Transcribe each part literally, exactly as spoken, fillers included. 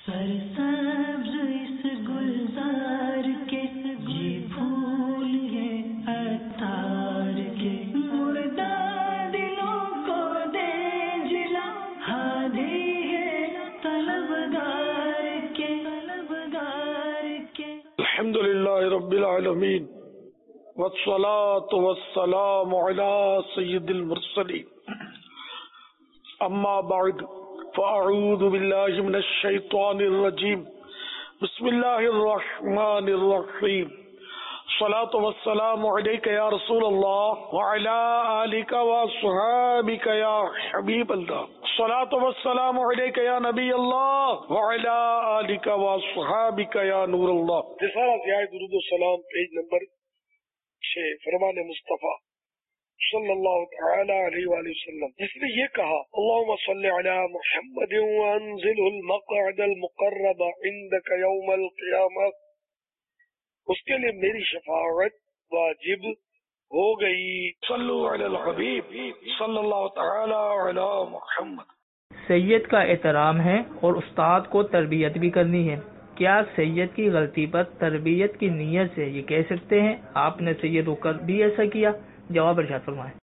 سرسبز اس گلزار کے یہ پھول یہ عطار کے مردہ دلوں کو دے جلا ہادی ہے طلبگار کے طلبگار کے. الحمد للہ رب العالمین والصلاة والسلام علی سید المرسلین اما بعد فاعوذ باللہ من الشیطان الرجیم بسم اللہ الرحمن الرحیم الصلاة والسلام علیک یا رسول اللہ وعلی آلک واصحابک یا حبیب اللہ الصلاة والسلام علیک یا نبی اللہ وعلی آلک واصحابک یا نور اللہ. رسالہ ضیاء درود و سلام پیج نمبر چھ فرمان مصطفیٰ صلی اللہ تعالی علیہ وآلہ وسلم. جس نے یہ کہا اللہم صلی علی محمد وانزلہ المقعد المقرب عندک یوم القیامہ، اس کے لیے میری شفاعت واجب ہو گئی. صلو علی الحبیب صلی اللہ تعالی علی محمد. سید کا احترام ہے اور استاد کو تربیت بھی کرنی ہے. کیا سید کی غلطی پر تربیت کی نیت سے یہ کہہ سکتے ہیں آپ نے سید ہو کر بھی ایسا کیا؟ جواب ارشاد فرمائیں.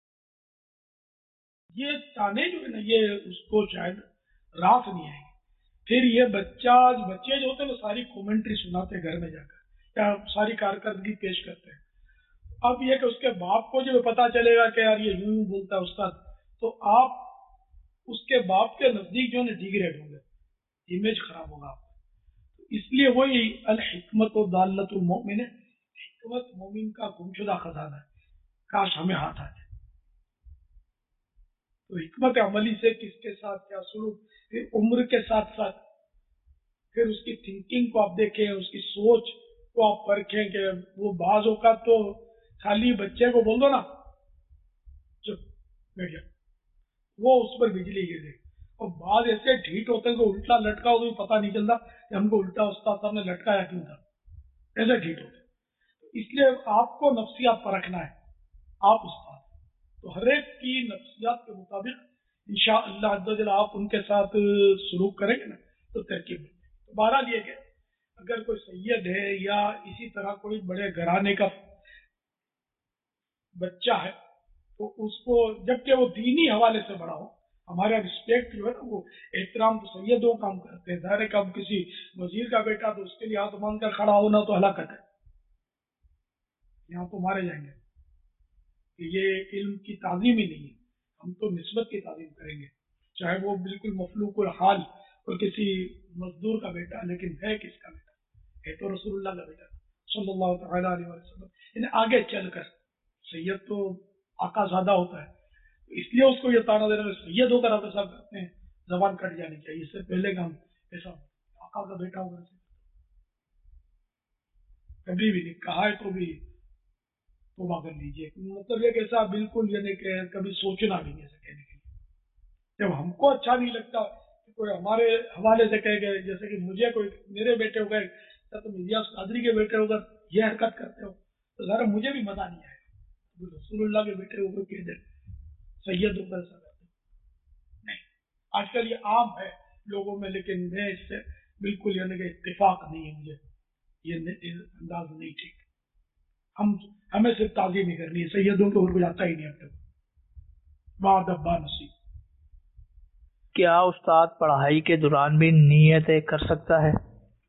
یہ تانے جو ہے نا یہ اس کو شاید رات نہیں آئے گی. پھر یہ بچہ بچے جو ہوتے ہیں وہ ساری کومنٹری سناتے گھر میں جا کر یا ساری کارکردگی پیش کرتے ہیں. اب یہ کہ اس کے باپ کو جب پتا چلے گا کہ یار یہ یوں بولتا ہے استاد، تو آپ اس کے باپ کے نزدیک جو ہے ڈیگریڈ ہوں گے، امیج خراب ہوگا آپ. اس لیے وہی الحکمت و دالت المؤمن، حکمت مومن کا گمشدہ خزانہ ہے، کاش ہمیں ہاتھ آ جائے. تو حکمت عملی سے کس کے ساتھ کیا سلوک، پھر عمر کے ساتھ ساتھ پھر اس کی تھنکنگ کو آپ دیکھیں، اس کی سوچ کو آپ پرکھیں کہ وہ بعض اوقات تو خالی بچے کو بول دو نا چپ بیٹھ جا، وہ اس پر بجلی گر دے. اور بعض ایسے ڈھیٹ ہوتے ہیں کہ الٹا لٹکا ہو تو پتہ نہیں چلتا کہ ہم کو الٹا استاد صاحب نے لٹکایا کیوں تھا، ایسے ڈھیٹ ہوتے. اس لیے آپ کو نفسیات پرکھنا ہے، آپ استاد تو ہر ایک کی نفسیات کے مطابق انشاءاللہ عز و جل آپ ان کے ساتھ سلوک کریں گے نا تو ترکیب. بہرحال یہ کہ اگر کوئی سید ہے یا اسی طرح کوئی بڑے گھرانے کا بچہ ہے تو اس کو جبکہ وہ دینی حوالے سے بڑا ہو، ہمارا رسپیکٹ جو ہے نا وہ احترام تو سیدوں کا ہم کرتے ہیں. ظاہر ہے کہ ہم کسی وزیر کا بیٹا تو اس کے لیے ہاتھ باندھ کر کھڑا ہونا تو ہلاکت ہے، یہاں تو مارے جائیں گے. یہ علم کی تعظیم ہی نہیں ہے. ہم تو نسبت کی تعظیم کریں گے، چاہے وہ بالکل مفلوق الحال اور کسی مزدور کا بیٹا، لیکن ہے کس کا بیٹا؟ ہے تو رسول اللہ کا بیٹا صلی اللہ تعالیٰ علیہ وسلم. یعنی آگے چل کر سید تو آقا زادہ ہوتا ہے، اس لیے اس کو یہ تانا دینا سید ہو کر آپ ایسا کرتے ہیں، زبان کٹ جانی چاہیے. اس سے پہلے کا ہم ایسا آقا کا بیٹا ہوگا کبھی بھی نہیں کہا ہے تو بھی توبہ کر لیجیے. مطلب یہ کیسا بالکل یعنی کہ کبھی سوچنا بھی نہیں ایسا کہنے کے لیے. جب ہم کو اچھا نہیں لگتا کہ کوئی ہمارے حوالے سے کہے گئے، جیسے کہ مجھے کوئی میرے بیٹے ہو گئے یا تم الیاس قادری کے بیٹے ہو کر یہ حرکت کرتے ہو تو ذرا مجھے بھی مزہ نہیں آئے گا. رسول اللہ کے بیٹے ہو کر کہہ دیں سید ہو کر ایسا کرتے نہیں. آج کل یہ عام ہے لوگوں میں، لیکن میں اس سے بالکل یعنی کہ اتفاق نہیں ہے. مجھے یہ انداز نہیں ٹھیک. ہم ہمیں صرف تعظیم ہی کرنی ہے، سیدوں کے اور کچھ آتا ہی نہیں اپنے کو. بعد ابا نصیب. کیا استاد پڑھائی کے دوران بھی نیتیں کر سکتا ہے؟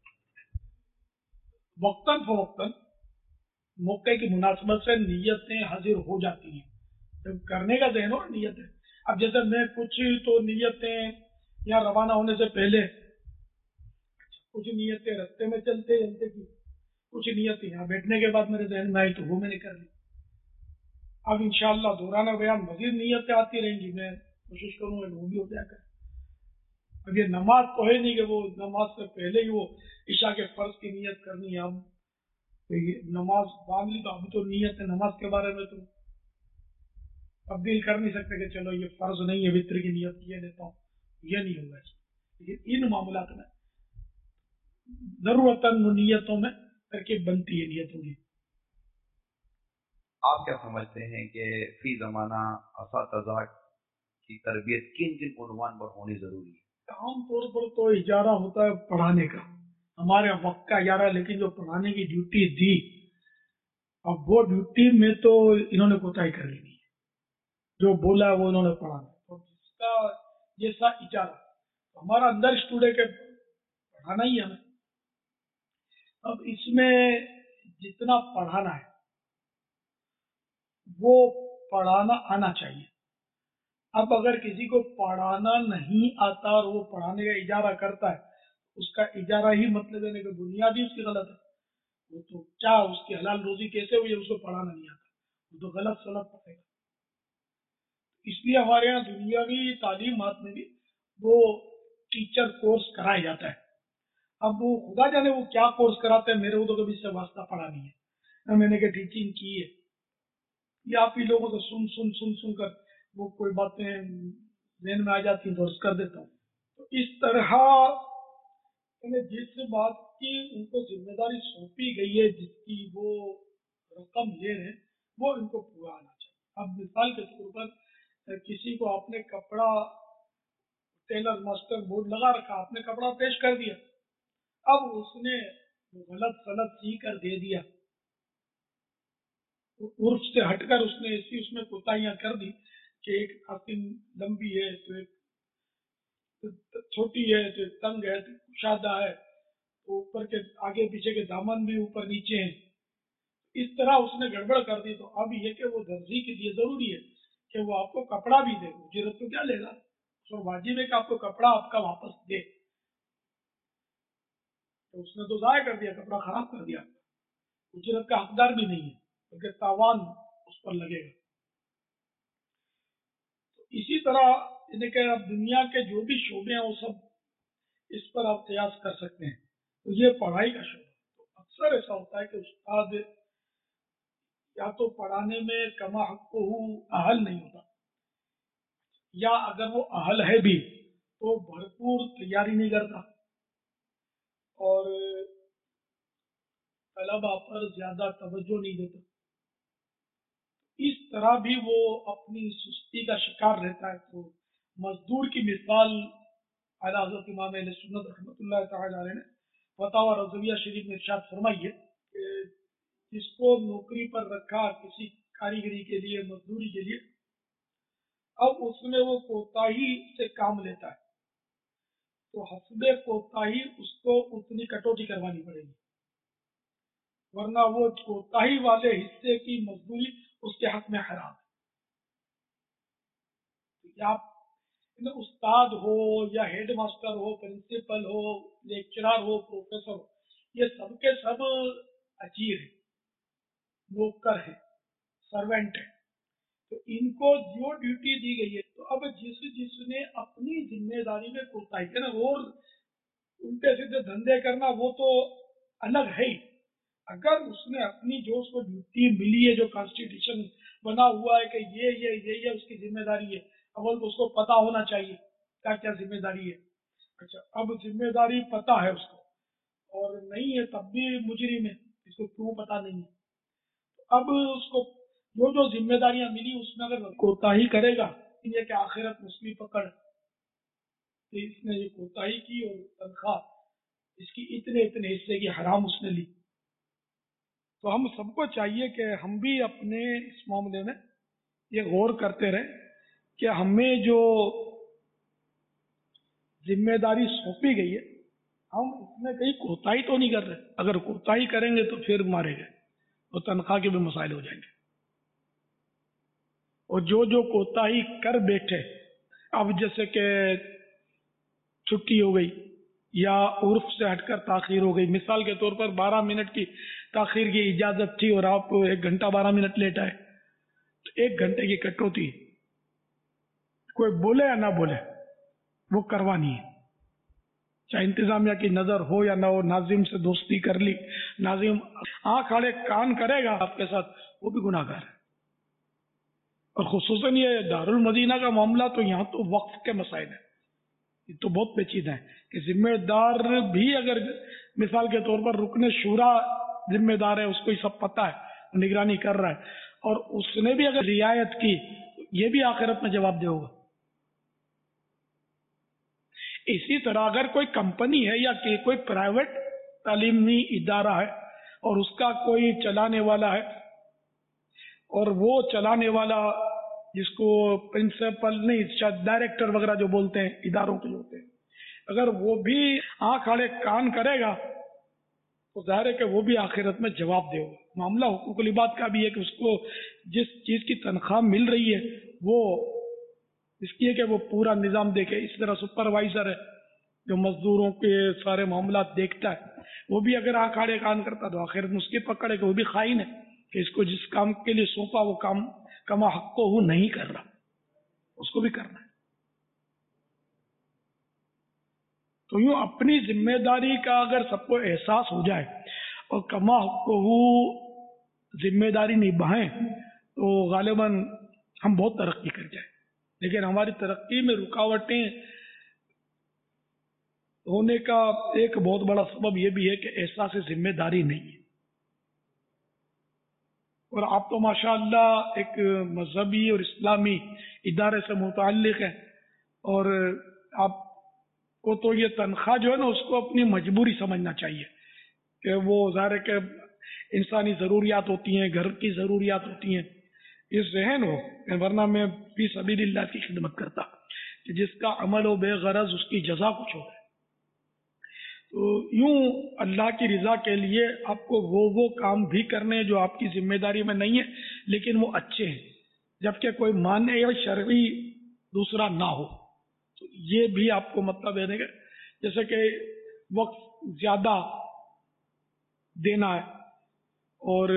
وقتاً فوقتاً موقع کی مناسبت سے نیتیں حاضر ہو جاتی ہیں جب کرنے کا ذہن ہو نیت ہے. اب جیسے میں کچھ تو نیتیں یا روانہ ہونے سے پہلے، کچھ نیتیں رستے میں چلتے چلتے کی، کچھ نیتیں یہاں بیٹھنے کے بعد میرے ذہن میں آئی تو وہ میں نے کر لی. اب انشاءاللہ دورانہ بیان مزید نیتیں آتی رہیں گی، میں کوشش کروں گا وہ بھی ہو جائے گا. اب یہ نماز تو ہے نہیں کہ وہ نماز سے پہلے ہی وہ عشاء کے فرض کی نیت کرنی ہے. ہم نماز باندھ لی تو اب تو نیت ہے نماز کے بارے میں تو تبدیل کر نہیں سکتے کہ چلو یہ فرض نہیں ہے وتر کی نیت کیے دیتا ہوں، یہ نہیں ہوگا. لیکن ان معاملات میں ضرورتاً نیتوں میں ترکیب بنتی ہے نیتوں کی. آپ کیا سمجھتے ہیں کہ فی زمانہ اساتذہ کی تربیت کن کن عنوان پر ہونی ضروری ہے؟ عام طور پر تو اجارہ ہوتا ہے پڑھانے کا، ہمارے وقت کا اجارہ، لیکن جو پڑھانے کی ڈیوٹی دی، اب وہ ڈیوٹی میں تو انہوں نے کوتاہی کر لی ہے، جو بولا وہ انہوں نے پڑھانا، تو جس کا جیسا اجارہ ہمارا اندر اسٹوڈنٹ کے پڑھانا ہی ہمیں۔ اب اس میں جتنا پڑھانا ہے وہ پڑھانا آنا چاہیے۔ اب اگر کسی کو پڑھانا نہیں آتا اور وہ پڑھانے کا اجارہ کرتا ہے، اس کا اجارہ ہی مطلب ہے کہ بنیادی اس کی غلط ہے، وہ تو کیا اس کی حلال روزی کیسے ہوئی ہے، اس کو پڑھانا نہیں آتا، وہ تو غلط سلط پڑے گا۔ اس لیے ہمارے یہاں دنیاوی تعلیمات میں بھی وہ ٹیچر کورس کرایا جاتا ہے۔ اب وہ خدا جانے وہ کیا کورس کراتے ہیں، میرے کو تو کبھی اس سے واسطہ پڑا نہیں ہے، نہ میں نے کہ ٹیچنگ کی ہے، یا آپ ہی لوگوں سے سن سن سن سن کر وہ کوئی باتیں ذہن میں آ جاتی ہیں تو عرض کر دیتا ہوں۔ تو اس طرح جس بات کی ان کو ذمہ داری سونپی گئی ہے، جس کی وہ رقم لے رہے ہیں، وہ ان کو پورا آنا چاہیے۔ اب مثال کے طور پر کسی کو آپ نے کپڑا ٹیلر ماسٹر بورڈ لگا رکھا، آپ نے کپڑا پیش کر دیا، اب اس نے غلط غلط سی کر دے دیا، عرف سے ہٹ کر اس نے ایسی اس میں کوتاہیاں کر دی کہ ایک آستین لمبی ہے تو ایک چھوٹی ہے تو ایک تنگ ہے تو کشادہ ہے، تو اوپر کے آگے پیچھے کے دامن بھی اوپر نیچے ہیں، اس طرح اس نے گڑبڑ کر دی۔ تو اب یہ کہ وہ درزی کے لیے ضروری ہے کہ وہ آپ کو کپڑا بھی دے، اجرت تو کیا لے گا، تو واجب ہے کہ آپ کو کپڑا آپ کا واپس دے۔ تو اس نے تو ضائع کر دیا، کپڑا خراب کر دیا، اجرت کا حقدار بھی نہیں ہے، کیونکہ تاوان اس پر لگے گا۔ تو اسی طرح یعنی کہ اب دنیا کے جو بھی شعبے ہیں وہ سب اس پر آپ قیاس کر سکتے ہیں۔ تو یہ پڑھائی کا شعبہ، تو اکثر ایسا ہوتا ہے کہ استاد یا تو پڑھانے میں کما حق کو اہل نہیں ہوتا، یا اگر وہ اہل ہے بھی تو بھرپور تیاری نہیں کرتا اور طلبہ پر زیادہ توجہ نہیں دیتا، اس طرح بھی وہ اپنی سستی کا شکار رہتا ہے۔ تو مزدور کی مثال اعلیٰ حضرت امام اہل سنت رحمۃ اللہ تعالی علیہ نے فتاوی رضویہ شریف میں ارشاد فرمائی ہے کہ جس کو نوکری پر رکھا کسی کاریگری کے لیے، مزدوری کے لیے، اب اس میں وہ کوتاہی سے کام لیتا ہے تو حسب کوتاہی اس کو اتنی کٹوتی کروانی پڑے گی، ورنہ وہ کوتاہی والے حصے کی مزدوری اس کے حق میں حرام ہے۔ یا استاد ہو یا ہیڈ ماسٹر ہو، پرنسپل ہو، لیکچرار ہو، پروفیسر ہو، یہ سب کے سب اجیر ہیں، نوکر ہیں، سرونٹ ہیں، تو ان کو جو ڈیوٹی دی گئی ہے، تو اب جس جس نے اپنی ذمہ داری میں کوتاہی کرنا، اور الٹے سیدھے دھندے کرنا وہ تو الگ ہے ہی۔ اگر اس نے اپنی جو اس کو ڈیوٹی ملی ہے، جو کانسٹیٹیوشن بنا ہوا ہے کہ یہ یہ یہ یہ اس کی ذمہ داری ہے، اول تو اس کو پتا ہونا چاہیے کیا کیا ذمہ داری ہے۔ اچھا، اب ذمہ داری پتا ہے اس کو اور نہیں ہے تب بھی مجرم ہے، اس کو کیوں پتا نہیں ہے، اب اس کو جو جو ذمہ داریاں ملی اس میں اگر کوتاہی کرے گا، یہ کہ آخرت میں اس کی پکڑ، اس نے یہ کوتاہی کی اور تنخواہ اس کی اتنے اتنے حصے کی حرام اس نے لی۔ تو ہم سب کو چاہیے کہ ہم بھی اپنے اس معاملے میں یہ غور کرتے رہیں کہ ہمیں جو ذمہ داری سونپی گئی ہے ہم اس میں کہیں کوتاہی تو نہیں کر رہے، اگر کوتاہی کریں گے تو پھر مارے گئے اور تنخواہ کے بھی مسائل ہو جائیں گے، اور جو جو کوتاہی کر بیٹھے، اب جیسے کہ چھٹی ہو گئی یا عرف سے ہٹ کر تاخیر ہو گئی، مثال کے طور پر بارہ منٹ کی تاخیر کی اجازت تھی اور آپ ایک گھنٹہ بارہ منٹ لیٹ آئے، تو ایک گھنٹے کی کٹوتی کوئی بولے یا نہ بولے وہ کروانی ہے، چاہے انتظامیہ کی نظر ہو یا نہ ہو، ناظم سے دوستی کر لی، ناظم آنکھ آڑے کان کرے گا آپ کے ساتھ، وہ بھی گناہ گار ہے۔ اور خصوصاً یہ دارالمدینہ کا معاملہ تو یہاں تو وقف کے مسائل ہیں، یہ تو بہت پیچیدہ ہے کہ ذمہ دار بھی اگر مثال کے طور پر رکن شورا ذمہ دار ہے، اس کو یہ سب پتہ ہے، نگرانی کر رہا ہے، اور اس نے بھی اگر رعایت کی یہ بھی آخرت میں جواب دے ہوگا۔ اسی طرح اگر کوئی کمپنی ہے یا کہ کوئی پرائیویٹ تعلیمی ادارہ ہے اور اس کا کوئی چلانے والا ہے، اور وہ چلانے والا جس کو پرنسپل نہیں شاید ڈائریکٹر وغیرہ جو بولتے ہیں اداروں کے ہوتے ہیں، اگر وہ بھی آنکھ آڑے کان کرے گا تو ظاہر ہے کہ وہ بھی آخرت میں جواب دے گا۔ معاملہ حقوق العباد کا بھی ہے کہ اس کو جس چیز کی تنخواہ مل رہی ہے وہ اس کی ہے کہ وہ پورا نظام دیکھے۔ اس طرح سپروائزر ہے جو مزدوروں کے سارے معاملات دیکھتا ہے، وہ بھی اگر آنکھ آڑے کان کرتا تو آخرت میں اس کی پکڑ ہے کہ وہ بھی خائن ہے کہ اس کو جس کام کے لیے سونپا وہ کام کما حق کو وہ نہیں کر رہا، اس کو بھی کرنا ہے۔ تو یوں اپنی ذمہ داری کا اگر سب کو احساس ہو جائے اور کما حق کو وہ ذمہ داری نبھائیں تو غالباً ہم بہت ترقی کر جائیں۔ لیکن ہماری ترقی میں رکاوٹیں ہونے کا ایک بہت بڑا سبب یہ بھی ہے کہ احساس ذمہ داری نہیں ہے۔ اور آپ تو ماشاء اللہ ایک مذہبی اور اسلامی ادارے سے متعلق ہیں، اور آپ کو تو یہ تنخواہ جو ہے نا اس کو اپنی مجبوری سمجھنا چاہیے کہ وہ ظاہر ہے کہ انسانی ضروریات ہوتی ہیں، گھر کی ضروریات ہوتی ہیں، یہ ذہن ہو، ورنہ میں فی سبیل اللہ کی خدمت کرتا کہ جس کا عمل ہو بے غرض اس کی جزا کچھ ہو۔ تو یوں اللہ کی رضا کے لیے آپ کو وہ وہ کام بھی کرنے جو آپ کی ذمہ داری میں نہیں ہے لیکن وہ اچھے ہیں، جبکہ کوئی مانع یا شرعی دوسرا نہ ہو، تو یہ بھی آپ کو مطلب دینے کا، جیسے کہ وقت زیادہ دینا ہے، اور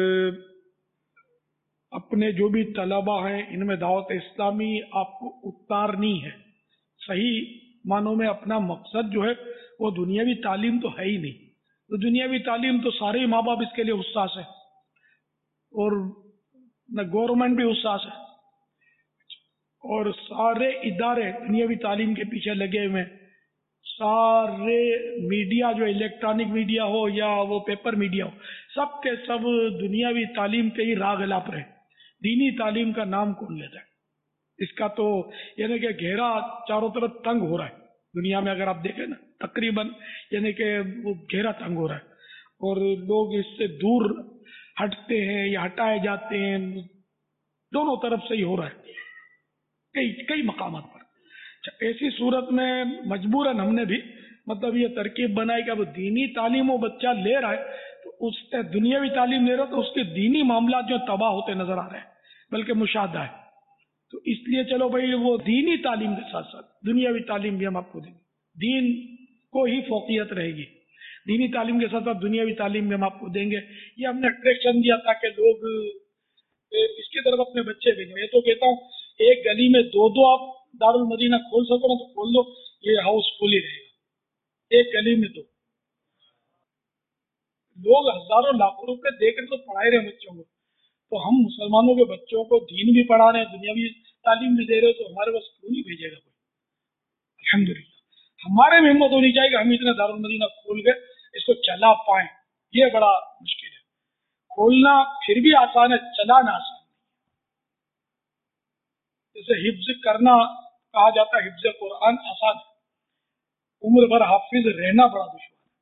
اپنے جو بھی طلبہ ہیں ان میں دعوت اسلامی آپ کو اتارنی ہے۔ صحیح معنوں میں اپنا مقصد جو ہے وہ دنیاوی تعلیم تو ہے ہی نہیں، تو دنیاوی تعلیم تو سارے ماں باپ اس کے لیے حساس ہے، اور نہ گورنمنٹ بھی حساس ہے، اور سارے ادارے دنیاوی تعلیم کے پیچھے لگے ہوئے ہیں، سارے میڈیا جو الیکٹرانک میڈیا ہو یا وہ پیپر میڈیا ہو، سب کے سب دنیاوی تعلیم کے ہی راگ الاپ رہے۔ دینی تعلیم کا نام کون لیتا ہے؟ اس کا تو یعنی کہ گھیرا چاروں طرف تنگ ہو رہا ہے دنیا میں، اگر آپ دیکھیں نا تقریباً یعنی کہ وہ گھیرا تنگ ہو رہا ہے، اور لوگ اس سے دور ہٹتے ہیں یا ہٹائے جاتے ہیں، دونوں طرف سے ہی ہو رہا ہے کئی کئی مقامات پر۔ ایسی صورت میں مجبوراً ہم نے بھی مطلب یہ ترکیب بنائی کہ اب دینی تعلیم وہ بچہ لے رہا ہے تو اس سے دنیاوی تعلیم لے رہا ہے تو اس کے دینی معاملات جو تباہ ہوتے نظر آ رہے ہیں، بلکہ مشاہدہ ہے۔ تو اس لیے چلو بھائی وہ دینی تعلیم کے ساتھ ساتھ دنیاوی تعلیم بھی ہم آپ کو دیں گے، دین کو ہی فوقیت رہے گی، دینی تعلیم کے ساتھ ساتھ دنیاوی تعلیم بھی ہم آپ کو دیں گے۔ یہ ہم نے اٹریکشن دیا تاکہ لوگ اس کی طرف اپنے بچے بھیجیں۔ میں تو کہتا ہوں ایک گلی میں دو دو آپ دارالمدینہ کھول سکو نا تو کھول دو، یہ ہاؤس فل ہی رہے گا۔ ایک گلی میں دو، لوگ ہزاروں لاکھوں روپے دے کر تو پڑھائے رہے بچوں کو، تو ہم مسلمانوں کے بچوں کو دین بھی پڑھا رہے ہیں، دنیاوی تعلیم بھی دے رہے، تو ہمارے پاس کیوں نہیں بھیجے گا کوئی؟ الحمدللہ ہمارے میں ہمت ہونی چاہیے کہ ہم اتنا دارالمدینہ کھول کے اس کو چلا پائیں۔ یہ بڑا مشکل ہے، کھولنا پھر بھی آسان ہے، چلانا آسان ہے۔ جیسے حفظ کرنا کہا جاتا ہے، حفظ قرآن آسان ہے، عمر بھر حافظ رہنا بڑا دشوار ہے،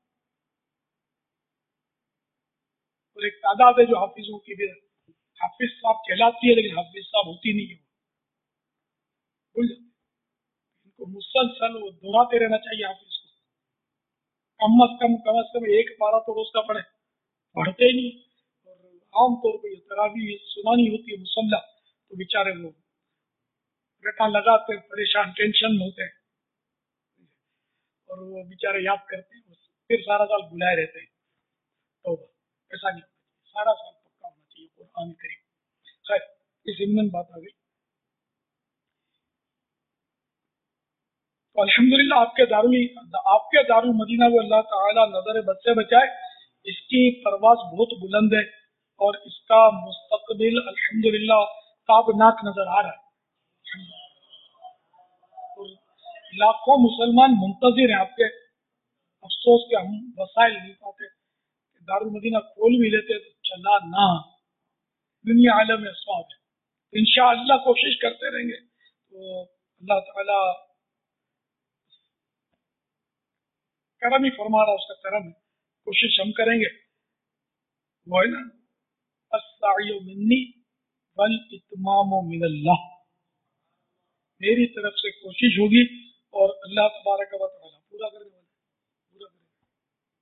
اور ایک تعداد ہے جو حافظوں کی بھی حافظ صاحب کہلاتی ہے لیکن حافظ صاحب ہوتی نہیں ہے، بھول جاتے ان کو مسلسل وہ دہراتے رہنا چاہیے حافظ کو، کم از کم کم از کم ایک پارا تو روز کا پڑھے، پڑھتے ہی نہیں، اور عام طور پہ یہ تراویح سنانی ہوتی ہے مسلح تو بیچارے لوگ رٹا لگاتے پریشان ٹینشن میں ہوتے ہیں، اور وہ بیچارے یاد کرتے ہیں پھر سارا سال بلائے رہتے ہیں۔ تو ایسا نہیں ہونا چاہیے، سارا سال پکا ہونا چاہیے قرآن کریم۔ خیر اس ضمن بات آ گئی، تو الحمدللہ آپ کے دارال آپ کے دارالمدینہ وہ اللہ تعالیٰ نظر بد سے بچائے، اس کی پرواز بہت بلند ہے اور اس کا مستقبل الحمدللہ تابناک نظر آ رہا ہے۔ لاکھوں مسلمان منتظر ہیں آپ کے، افسوس کہ ہم وسائل نہیں پاتے، دارالمدینہ کھول بھی لیتے تو چلا نہ، دنیا عالم اسباب ہے، انشاءاللہ کوشش کرتے رہیں گے تو اللہ تعالیٰ کرم ہی فرما رہا، اس کا کرم ہے، کوشش ہم کریں گے، وہ ہے نا السعی منی والاتمام من اللہ، میری طرف سے کوشش ہوگی اور اللہ تبارک و تعالی پورا کرنے والا ہے، پورا کرے گا۔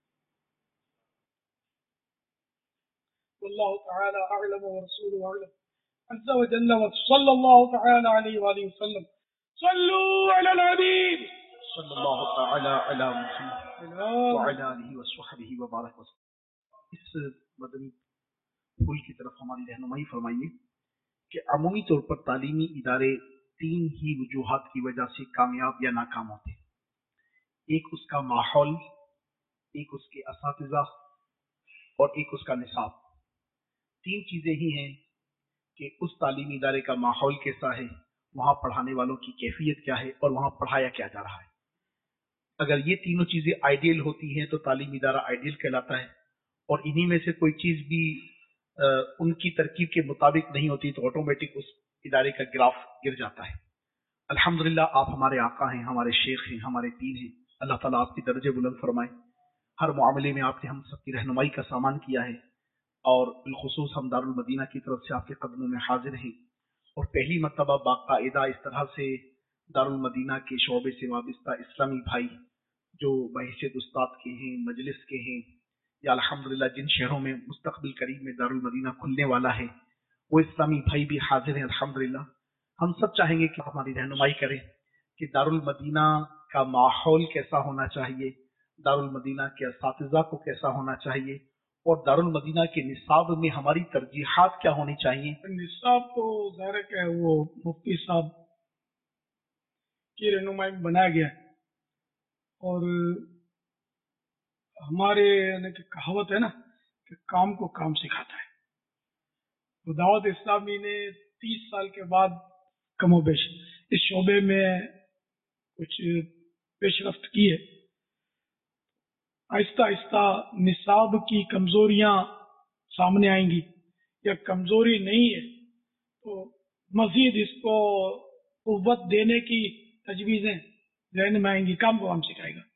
واللہ تعالی اعلم ورسولہ اعلم عز وجل، وصلی اللہ تعالی علیہ وآلہ وسلم۔ صلو علی الحبیب صلی اللہ تعالی علی محمد وعلی آلہ وصحبہ وبارک وسلم۔ اس مدنی پھول کی طرف ہماری رہنمائی فرمائیے کہ عمومی طور پر تعلیمی ادارے تین ہی وجوہات کی وجہ سے کامیاب یا ناکام ہوتے ہیں، ایک اس کا ماحول، ایک اس کے اساتذہ اور ایک اس کا نصاب۔ تین چیزیں ہی ہیں کہ اس تعلیمی ادارے کا ماحول کیسا ہے، وہاں پڑھانے والوں کی کیفیت کیا ہے اور وہاں پڑھایا کیا جا رہا ہے۔ اگر یہ تینوں چیزیں آئیڈیل ہوتی ہیں تو تعلیمی ادارہ آئیڈیل کہلاتا ہے، اور انہی میں سے کوئی چیز بھی ان کی ترکیب کے مطابق نہیں ہوتی تو آٹومیٹک اس ادارے کا گراف گر جاتا ہے۔ الحمدللہ آپ ہمارے آقا ہیں، ہمارے شیخ ہیں، ہمارے پیر ہیں، اللہ تعالیٰ آپ کی درجے بلند فرمائے۔ ہر معاملے میں آپ نے ہم سب کی رہنمائی کا سامان کیا ہے، اور بالخصوص ہم دارالمدینہ کی طرف سے آپ کے قدموں میں حاضر ہیں، اور پہلی مرتبہ باقاعدہ اس طرح سے دارالمدینہ کے شعبے سے وابستہ اسلامی بھائی جو بحیثیت استاد کے ہیں، مجلس کے ہیں، یا الحمدللہ جن شہروں میں مستقبل قریب میں دارالمدینہ کھلنے والا ہے وہ اسلامی بھائی بھی حاضر ہیں الحمدللہ۔ ہم سب چاہیں گے کہ ہماری رہنمائی کریں کہ دارالمدینہ کا ماحول کیسا ہونا چاہیے، دارالمدینہ کے اساتذہ کو کیسا ہونا چاہیے، اور دارالمدینہ کے نصاب میں ہماری ترجیحات کیا ہونی چاہیے۔ نصاب تو ظاہر ہے وہ مفتی صاحب کی رہنمائی میں بنایا گیا ہے، اور ہمارے یعنی کہ کہاوت ہے نا کہ کام کو کام سکھاتا ہے۔ تو دعوت اسلامی نے تیس سال کے بعد کم و بیش اس شعبے میں کچھ پیش رفت کی ہے۔ آہستہ آہستہ نصاب کی کمزوریاں سامنے آئیں گی، یا کمزوری نہیں ہے تو مزید اس کو قوت دینے کی تجویزیں ذہن میں آئیں گی، کام کو کام سکھائے گا۔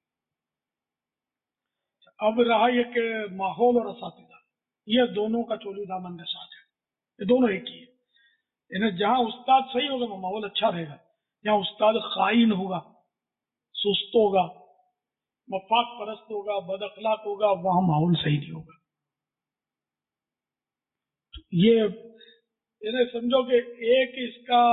اب رہا یہ کہ ماحول اور اساتذہ، یہ دونوں کا چولی دامن کا ساتھ ہے، یہ دونوں ایک ہی ہے۔ یعنی جہاں استاد صحیح ہوگا وہ ماحول اچھا رہے گا، جہاں استاد خائن ہوگا، سست ہوگا، مفاد پرست ہوگا، بد اخلاق ہوگا، وہاں ماحول صحیح نہیں ہوگا۔ یہ یعنی سمجھو کہ ایک اس کا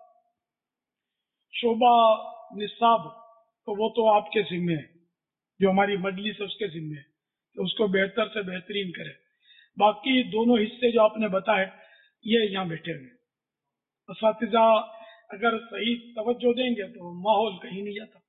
شعبہ نصاب تو وہ تو آپ کے ذمے ہے، جو ہماری مجلس ہے اس کے ذمے ہے کہ اس کو بہتر سے بہترین کرے۔ باقی دونوں حصے جو آپ نے بتائے یہ یہاں بیٹھے ہوئے، اساتذہ اگر صحیح توجہ دیں گے تو ماحول کہیں نہیں جاتا۔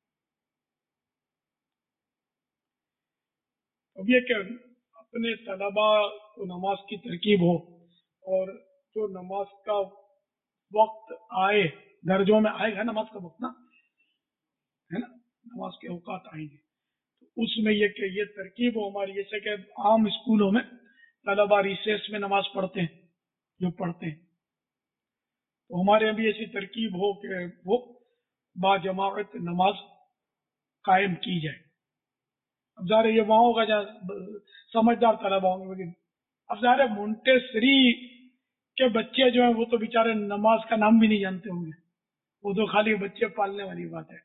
اب یہ کہ اپنے طلباء کو نماز کی ترکیب ہو، اور جو نماز کا وقت آئے، درجوں میں آئے گا نماز کا وقت نا ہے نا، نماز کے اوقات آئیں گے تو اس میں یہ کہ یہ ترکیب ہو ہماری، جیسے کہ عام اسکولوں میں طلباء ریسیس میں نماز پڑھتے ہیں، جو پڑھتے ہیں تو ہمارے یہاں بھی ایسی ترکیب ہو کہ وہ با جماعت نماز قائم کی جائے۔ اب ظاہر یہ وہاں ہوگا جہاں سمجھدار طلباء ہوں گے، لیکن اب ظاہر مونٹیسری کے بچے جو ہیں وہ تو بیچارے نماز کا نام بھی نہیں جانتے ہوں گے، وہ تو خالی بچے پالنے والی بات ہے،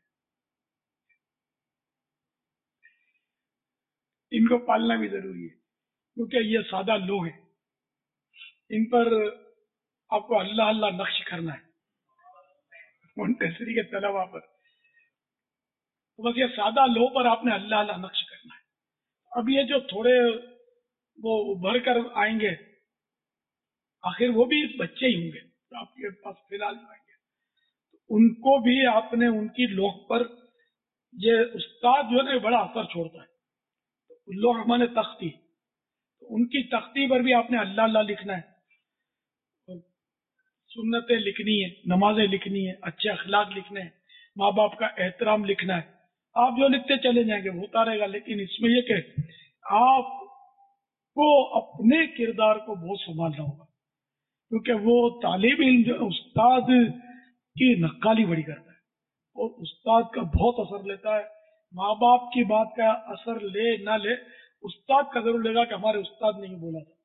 ان کو پالنا بھی ضروری ہے کیونکہ یہ سادہ لوگ ہیں، ان پر آپ کو اللہ اللہ نقش کرنا ہے، مونٹیسری کے طلباء پر تو بس یہ سادہ لوگ پر آپ نے اللہ اللہ نقش کرنا ہے۔ اب یہ جو تھوڑے وہ ابھر کر آئیں گے، آخر وہ بھی بچے ہی ہوں گے جو آپ کے پاس فی الحال آئیں گے، تو ان کو بھی آپ نے ان کی لوح پر، یہ استاد جو ہے نا بڑا اثر چھوڑتا ہے، لوح مانے تختی، تو ان کی تختی پر بھی آپ نے اللہ اللہ لکھنا ہے، سنتیں لکھنی ہے، نمازیں لکھنی ہے، اچھے اخلاق لکھنے ہیں، ماں باپ کا احترام لکھنا ہے۔ آپ جو لکھتے چلے جائیں گے وہ ہوتا رہے گا، لیکن اس میں یہ کہ آپ کو اپنے کردار کو بہت سنبھالنا ہوگا، کیونکہ وہ طالب علم جو استاد کی نقالی بڑی کرتا ہے اور استاد کا بہت اثر لیتا ہے، ماں باپ کی بات کا اثر لے نہ لے، استاد کا ضرور لے گا کہ ہمارے استاد نے یہ بولا تھا.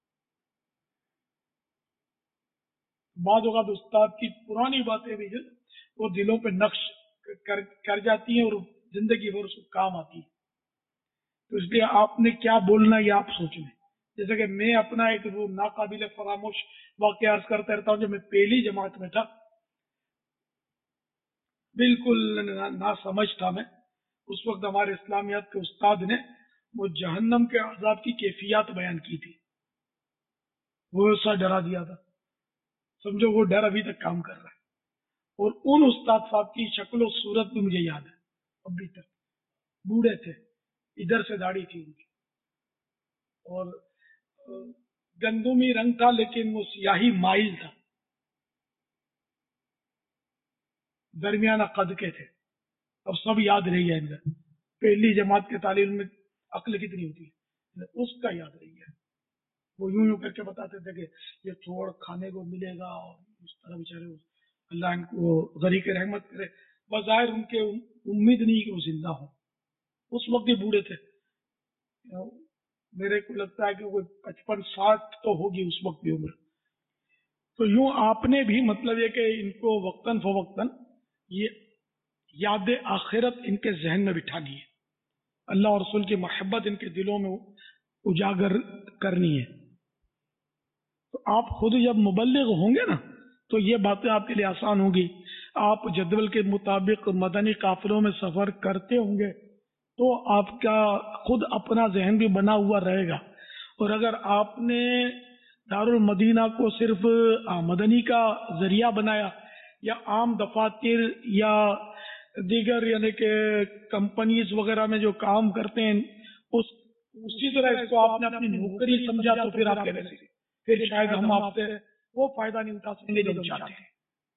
بعض اوقات استاد کی پرانی باتیں بھی ہیں وہ دلوں پہ نقش کر, کر جاتی ہیں اور زندگی بھر اس کو کام آتی ہے. تو اس لیے آپ نے کیا بولنا یہ آپ سوچ لیں. جیسے کہ میں اپنا ایک وہ ناقابل فراموش واقعہ عرض کرتا رہتا ہوں. جب میں پہلی جماعت میں تھا، بالکل نہ سمجھ تھا میں. اس وقت ہمارے اسلامیات کے استاد نے وہ جہنم کے عذاب کی کیفیات بیان کی تھی. وہ ایسا ڈرا دیا تھا، سمجھو وہ ڈر ابھی تک کام کر رہا ہے. اور ان استاد صاحب کی شکل و صورت بھی مجھے یاد ہے ابھی تک. بوڑھے تھے، ادھر سے داڑھی تھی ان کی، اور گندمی رنگ تھا لیکن وہ سیاہی مائل تھا. درمیانہ قد کے تھے. اب سب یاد رہی ہے اندر. پہلی جماعت کے تعلیم میں عقل کتنی ہوتی ہے، اس کا یاد رہی ہے. وہ یوں یوں کر کے بتاتے تھے کہ یہ تھوڑ کھانے کو ملے گا، اور اس طرح بیچارے اللہ ان کو غریق رحمت کرے. بظاہر ان کے امید نہیں کہ وہ زندہ ہو. اس وقت یہ بوڑھے تھے. میرے کو لگتا ہے کہ وہ پچپن ساٹھ تو ہوگی اس وقت کی عمر. تو یوں آپ نے بھی مطلب یہ کہ ان کو وقتاً فوقتاً یہ یاد آخرت ان کے ذہن میں بٹھانی ہے. اللہ اور رسول کی محبت ان کے دلوں میں اجاگر کرنی ہے. تو آپ خود جب مبلغ ہوں گے نا تو یہ باتیں آپ کے لیے آسان ہوگی. آپ جدول کے مطابق مدنی قافلوں میں سفر کرتے ہوں گے تو آپ کا خود اپنا ذہن بھی بنا ہوا رہے گا. اور اگر آپ نے دارالمدینہ کو صرف مدنی کا ذریعہ بنایا، یا عام دفاتر یا دیگر یعنی کہ کمپنیز وغیرہ میں جو کام کرتے ہیں اس اسی طرح اس کو آپ نے اپنی نوکری سمجھا، تو پھر آپ کہتے ہیں پھر شاید ہم آپ سے وہ فائدہ نہیں اٹھا سکیں گے جو ہم چاہتے ہیں.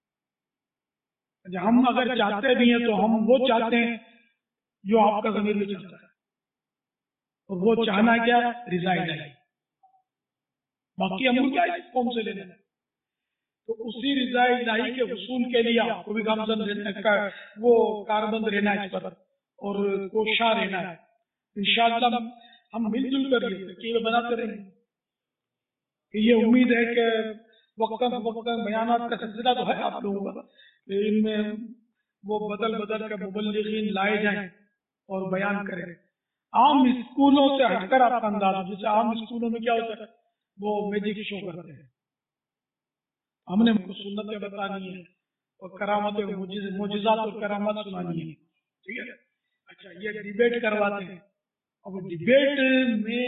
ہم اگر چاہتے بھی ہیں تو ہم وہ چاہتے ہیں جو آپ کا ضمیر بھی چاہتا ہے. اور وہ چاہنا کیا ہے؟ رضا الہی. باقی ہم کیا اس قوم سے لینا ہے. تو اسی رضا الہی کے حصول کے لیے آپ کو بھی گامزن رہنا کا وہ کاربند رہنا ہے اس پر، اور کوشاں رہنا ہے. انشاءاللہ ہم مل جل کر یہ بناتے رہیں گے. یہ امید ہے کہ وقتاً فوقتاً بیانات کا سلسلہ تو ہے آپ لوگوں کا، ان میں وہ بدل بدل کے مبلغین لائے جائیں اور بیان کریں. عام اسکولوں سے ہٹ کر آپ کا انداز، جیسے عام اسکولوں میں کیا ہوتا ہے وہ میجک شو کرتے ہیں. ہم نے سنتیں بتانی ہے اور کرامت معجزات اور کرامات سنانی ہے. ٹھیک ہے. اچھا یہ ڈیبیٹ کرواتے ہیں، اور ڈیبیٹ میں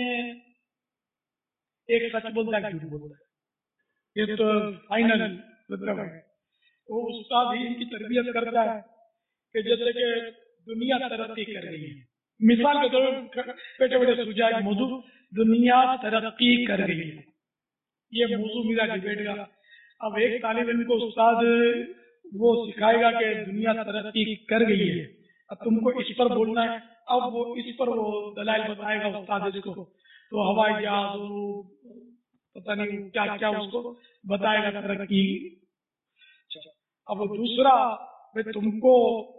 ایک سچ بولتا ہے، جھوٹ بولتا ہے. یہ تو فائنل مطلب ہے. وہ استاد ہی ان کی تربیت کرتا ہے کہ جیسے کہ دنیا ترقی کر رہی ہے. مثال کے طور پر بیٹے بیٹے سوچا ایک موضوع، دنیا ترقی کر رہی ہے، یہ موضوع میرا ڈیبیٹ کا. اب ایک طالب علم کو استاد وہ سکھائے گا کہ دنیا ترقی کر گئی ہے، اب تم کو اس پر بولنا ہے. اب وہ اس پر وہ دلائل بتائے گا استاد اس کو، تو ہوائی جہاز پتہ نہیں کیا کیا اس کو بتائے گا ترقی. اب دوسرا تم کو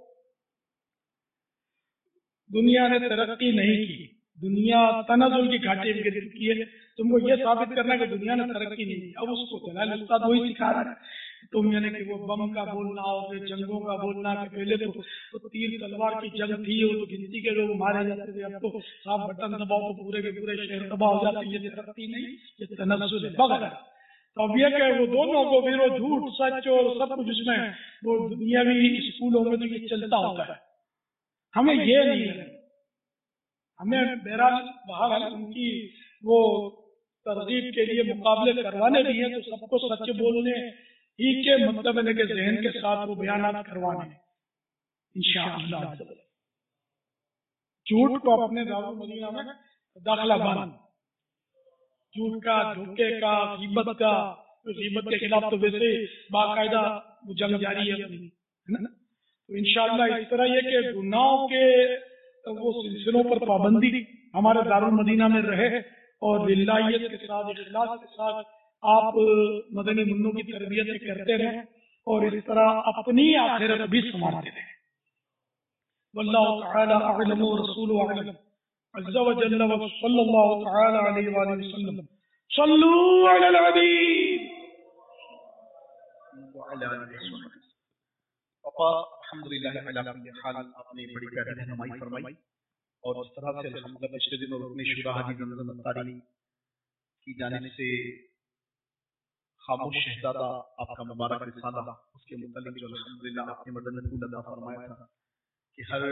دنیا نے ترقی نہیں کی، دنیا تنزل کی گھاٹی میں گر چکی ہے، تم کو یہ ثابت کرنا ہے کہ دنیا نے ترقی نہیں کی. اب اس کو دلائل استاد وہی سکھا رہا ہے. تم یعنی کہ وہ بم کا بولنا اور جنگوں کا بولنا کہ پہلے تو تیر تلوار کی جنگ تھی اور گنتی کے لوگ مارے جاتے تھے، اب تو صاحب بٹن دباؤ تو پورے کے پورے شہر تباہ ہو جاتے. یہ ترقی نہیں، یہ تنزل ہے بغیر. تو اب یہ کہ وہ دونوں کو پھر وہ جھوٹ سچ اور سب کچھ اس میں وہ دنیاوی اسکولوں میں تو یہ چلتا ہوتا ہے. ہمیں یہ نہیں ہے، ہمیں بہرحال بہرحال ان کی وہ ترغیب کے لیے مقابلے کروانے بھی ہیں، تو سب کو سچ بولنے ہی کے مطلب ہے کہ ذہن کے ساتھ وہ بیانات کروانے انشاءاللہ. جھوٹ کو اپنے دارالمدینہ میں داخلہ بند، جھوٹ کا، دھوکے کا، غیبت کا. غیبت کے خلاف تو ویسے باقاعدہ جنگ جاری ہے. تو انشاءاللہ اس طرح یہ کہ گناہوں کے وہ سلسلوں پر پابندی ہمارے دارالمدینہ میں رہے، اور للہیت کے ساتھ اخلاص کے ساتھ آپ مدنی منوں کی تربیت کرتے رہیں، اور اس طرح اپنی آخرت بھی سنوارتے رہیں. واللہ تعالی اعلم ورسولہ اعلم عز وجل وصلی اللہ تعالی علیہ وآلہ وسلم. صلوا علی الحبیب. پاپا الحمدللہ علی کل حال آپ نے بڑی پیاری رہنمائی فرمائی اور جس طرح سے الحمدللہ پچھلے دنوں رکن شورا حاجی زمزم انصاری کی جانب سے خاموش شہزادہ آپ کا مبارک رسالہ اس کے متعلق جو الحمدللہ آپ نے مدن پھول عطا فرمایا تھا کہ ہر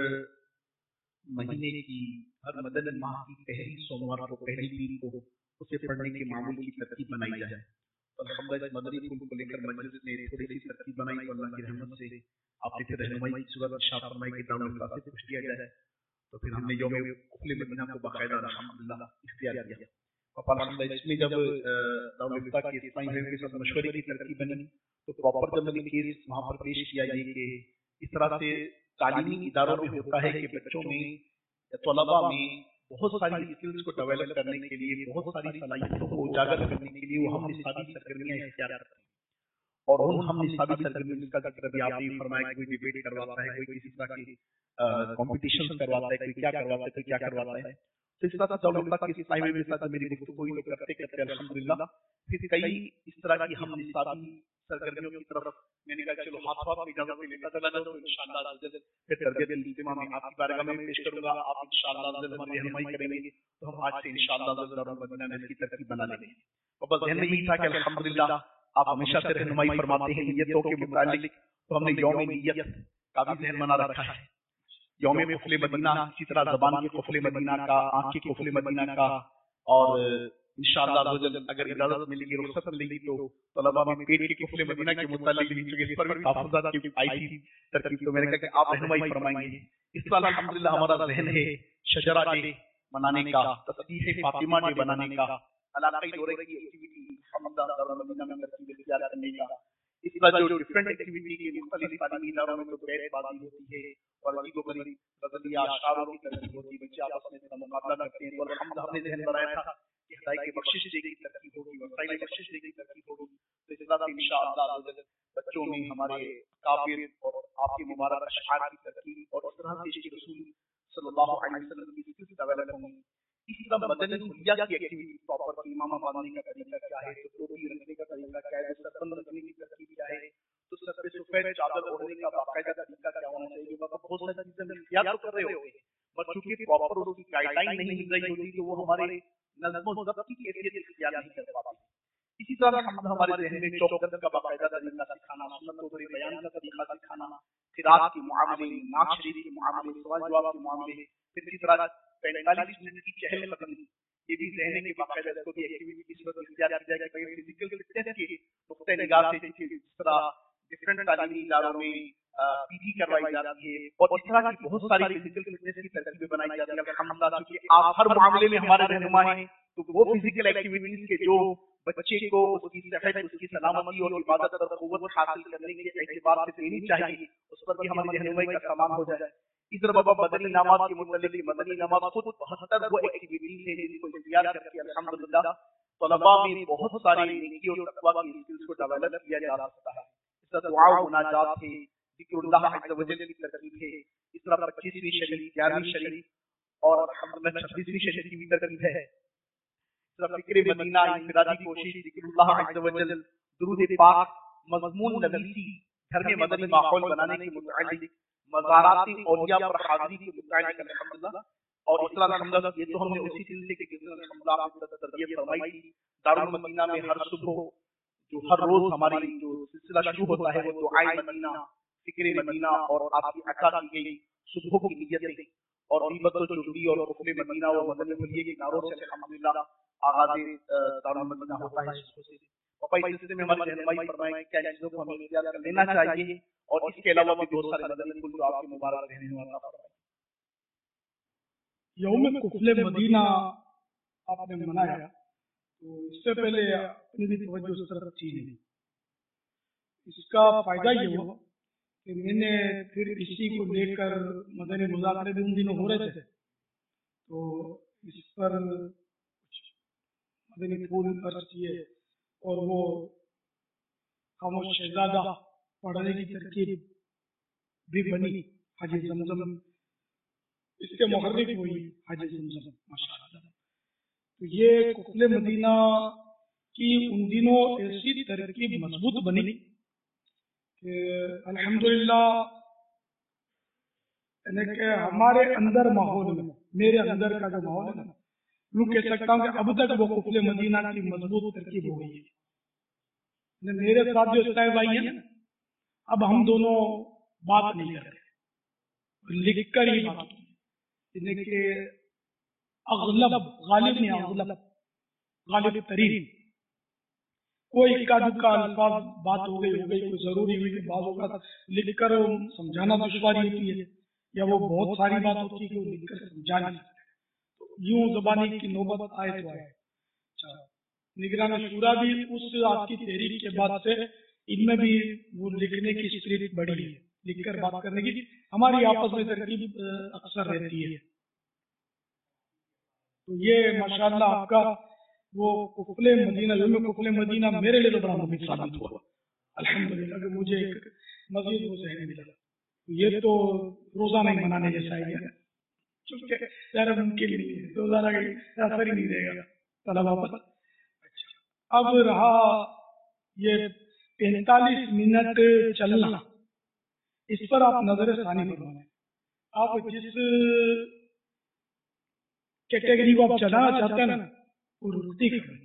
مہینے کی ہر مدن ماہ کی پہلی سوموار کو پہلی دن کو اسے پڑھنے کے معمول کی ترتیب بنائی جائے. الحمدللہ مدنی پھول کو لے کر مجلس نے تھوڑی سی ترتیب بنائی تو اللہ کی رحمت سے آپ نے پھر رہنمائی کی صورت ارشاد فرمائی کہ دارال افتاء سے پوچھ لیا جائے. تو پھر ہم نے یوم کفل مدینہ کو باقاعدہ الحمدللہ اختیار کیا. پاپا الحمدللہ اس میں جب دارال افتاء کے اسلامی بھائیوں کے ساتھ مشورے کی ترتیب بنی تو پراپر جب میں نے کیس وہاں پر پیش کیا یہ کہ اس طرح سے تعلیمی اداروں میں ہوتا ہے کہ بچوں میں طلباء میں بہت ساری اسکلز کو ڈیولپ کرنے کے لیے بہت ساری صلاحیتوں کو اجاگر کرنے کے لیے وہ ہم نصابی سرگرمیاں اختیار کرتے ہیں. اور ان ہم نصابی سرگرمیوں کا ذکر بھی آپ نے فرمایا کہ کوئی ڈیبیٹ کرواتا ہے, کوئی کسی طرح کی کمپٹیشن کرواتا ہے, کوئی کیا کرواتا ہے, کوئی کیا کرواتا ہے. تو اس طرح دولت تک کے اسلامی میں ساتھ میری گفتگو ہوئی تو کرتے کرتے الحمدللہ پھر کئی اس طرح کی ہم نصابی سرگرمیوں کی طرف میں نے کہا چلو ہاتھ ہاتھ میں اجازت لیتا چلا جاؤں تو انشاءاللہ پھر تربیت الاجتماع میں آپ کی بارگاہ میں پیش کروں گا. آپ انشاءاللہ ہماری رہنمائی کریں گے تو ہم آج سے انشاءاللہ دارال مدینہ میں اس کی ترتیب بنا لیں گے. اور بس ذہن میں یہی تھا کہ الحمدللہ آپ ہمیشہ سے رہنمائی فرماتے ہیں نیتوں کے متعلق, تو ہم نے یوم نیت کا بھی ذہن بنا رکھا ہے. یوم قفل مدینہ اسی طرح زبان کے قفل مدینہ کا, آنکھ کے قفل مدینہ کا, اور انشاءاللہ اگر اجازت ملے گی رخصت ملے گی تو طلباء میں پیٹ کے قفل مدینہ کے متعلق اس پر بھی تحفظات کی آئی تھی ترتیب, تو میں نے کہا کہ آپ رہنمائی فرمائیں گے. اس سال الحمدللہ ہمارا ذہن ہے شجرہ ڈے منانے کا, تسبیح فاطمہ ڈے بنانے کا, علاقائی دورے کی ایکٹیویٹی الحمدللہ دارال مدینہ میں ترتیب اختیار کرنے کا. اس طرح جو ڈفرینٹ ایکٹیویٹی کے مختلف تعلیمی اداروں میں تو بیت بازی ہوتی ہے اور عجیب و غریب غزلیہ اشعاروں کی ترتیب ہوتی ہے, بچے آپس میں مقابلہ کرتے ہیں. تو الحمدللہ ہم نے ذہن بنایا تھا کہ ہدایت بخشش ڈے کی ترتیب ہوگی, وسائل بخشش ڈے کی ترتیب ہوگی. تو اس طرح سے انشاءاللہ بچوں میں ہمارے کافر اور آپ کے مبارک اشعار کی ترتیب اور اس طرح سے عشق رسول صلی اللہ علیہ وسلم کی اسکلز ڈیولپ ہوں گی. اسی طرح مدنی حلیہ کی ایکٹیویٹی پراپر امامہ باندھنے کا طریقہ کیا ہے, تو ٹوپی رکھنے کا طریقہ کیا ہے, سربند رکھنے کی ترتیب کیا ہے, تو سر پہ سفید چادر اوڑھنے کا باقاعدہ طریقہ کیا ہونا چاہیے. بہت ساری چیزیں ہم اختیار تو کر رہے ہوتے ہیں بٹ چونکہ پراپر اس کی گائیڈ لائن نہیں مل رہی ہوتی تو وہ ہمارے نظم و ضبط کی کیفیت اختیار نہیں کر پاتے. اسی طرح ہم ہمارے ذہن میں چوکت کا باقاعدہ طریقہ سکھانا, سنت و بیان کا طریقہ سکھانا, قرات کے معاملے, نعت شریف کے معاملے, سوال جواب کے معاملے, پھر اسی طرح پینتالیس منٹ کی چہل قدمی, یہ بھی ذہن کے باقاعدہ اس کو بھی ایکٹیویٹی کی صورت اختیار کی جائے گا. فزیکل فٹنس کے نقطۂ نگاہ سے جس طرح ڈفرینٹ تعلیمی اداروں میں پی جی کروائی جاتی ہے اور اس طرح کی بہت ساری فزیکل فٹنس کی ترتیبیں بنائی جاتی ہیں. الحمدللہ کیونکہ آپ ہر معاملے میں ہمارے رہنما ہیں تو وہ فزیکل ایکٹیویٹیز کے جو بچے کو اس کی صحت, اس کی سلامتی اور عبادت اور قوت حاصل کرنے کے اعتبار سے دینی چاہیے, اس پر بھی ہماری رہنمائی کا تمام ہو جائے. ادھر بابا مدنی انعامات کے متعلق مدنی انعامات خود بہتر وہ ایکٹیویٹیز ہیں جن کو اختیار کر کے الحمدللہ طلباء میں بہت ساری نیکی اور تقویٰ کی اسکلز کو ڈیولپ کیا جا سکتا ہے. اس طرح دعا و مناجات ہے, ذکر اللہ عز و جل کی ترتیب ہے, اس طرح پچیسویں شریف, گیارہویں شریف اور الحمدللہ چھبیسویں شریف کی بھی ترتیب ہے. اس طرح فکر مدینہ, انفرادی کوشش, ذکر اللہ عز و جل, درود پاک, مضمون نویسی, گھر میں مدنی ماحول بنانے کے متعلق, مزارات اولیاء پر حاضری کے متعلق الحمدللہ. اور اس طرح الحمدللہ یہ تو ہم نے اسی سلسلے کے الحمدللہ آپ کو تربیت فرمائی تھی. دارالمدینہ میں ہر صبح جو ہر روز ہماری جو سلسلہ شروع ہوتا ہے وہ دعائے مدینہ, فکر مدینہ اور آپ کی عطا کی گئی صبح کی نیتیں اور غیبت و چغلی اور قفل مدینہ اور مدنی حلیہ کے نعروں سے الحمدللہ آغاز دارالمدینہ ہوتا ہے. پاپا اس سلسلے میں ہماری رہنمائی فرمائیں کیا چیزوں کو ہمیں اختیار کر لینا چاہیے اور اس کے علاوہ بھی بہت سارے مدنی پھول جو آپ کے مبارک رہنے والا فرمائیں. یوم قفل مدینہ آپ نے منایا تو اس سے پہلے اپنی بھی توجہ اس طرف تھی نہیں. اس کا فائدہ یہ ہوا کہ میں نے پھر اسی کو لے کر مدنی مذاکرے بھی ان دنوں ہو رہے تھے تو اس پر مدنی پھول خرچ کیے اور وہ خاموش شہزادہ پڑھنے کی ترکیب بھی بنی. حاجی زمزم اس کے محرک ہوئی حاجی زمزم ماشاءاللہ. تو یہ کفل مدینہ کی ان دنوں ایسی ترکیب مضبوط بنی کہ الحمدللہ یعنی کہ ہمارے اندر ماحول میں، میرے اندر کا جو ماحول ہے نا، یوں کہہ سکتا ہوں کہ اب تک وہ کفل مدینہ کی مضبوط ترکیب ہو گئی ہے. میرے ساتھ جو اسلائی بھائی ہیں اب ہم دونوں بات نہیں کرتے، لکھ کر ہی بات یعنی کہ اغلب غالب نہیں اغلب غالب ترین کوئی اکا دکا الفاظ بات ہو گئی ہو گئی کوئی ضروری ہوئی کہ بعض اوقات لکھ کر سمجھانا دشواری ہوتی ہے یا وہ بہت ساری بات ہوتی ہے کہ وہ لکھ کر سمجھا نہیں سکتے، یوں زبانی کی نوبت آئے تو آئے. نگران شورا بھی اس آپ کی تحریک کے بعد سے ان میں بھی وہ لکھنے کی اسپرٹ بڑی ہے، لکھ کر بات کرنے کی ہماری آپس میں ترکیب اکثر رہتی ہے. تو یہ ماشاءاللہ آپ کا وہ کفل مدینہ یوم کفل مدینہ میرے لیے تو بڑا مفید ثابت ہوا الحمدللہ کہ مجھے ایک مزید وہ ذہن ملا. یہ تو روزانہ ہی منانے جیسا ہے چونکہ ظاہر ممکن نہیں ہے، روزانہ اثر ہی نہیں رہے گا طلبا پر. اب رہا یہ پینتالیس منٹ چلنا، اس پر آپ نظر ثانی فرمائیں. آپ جس کیٹیگری کو آپ چلانا چاہتے ہیں نا وہ رکتی کریں،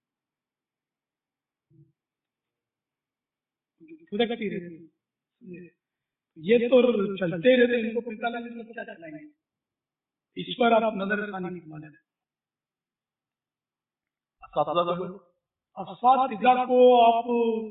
رکتی رہتی، یہ تو چلتے رہتے ان کو پینتالیس منٹ کیا چلائیں گے. اس پر آپ نظر ثانی فرمائیں. اساتذہ کو آپ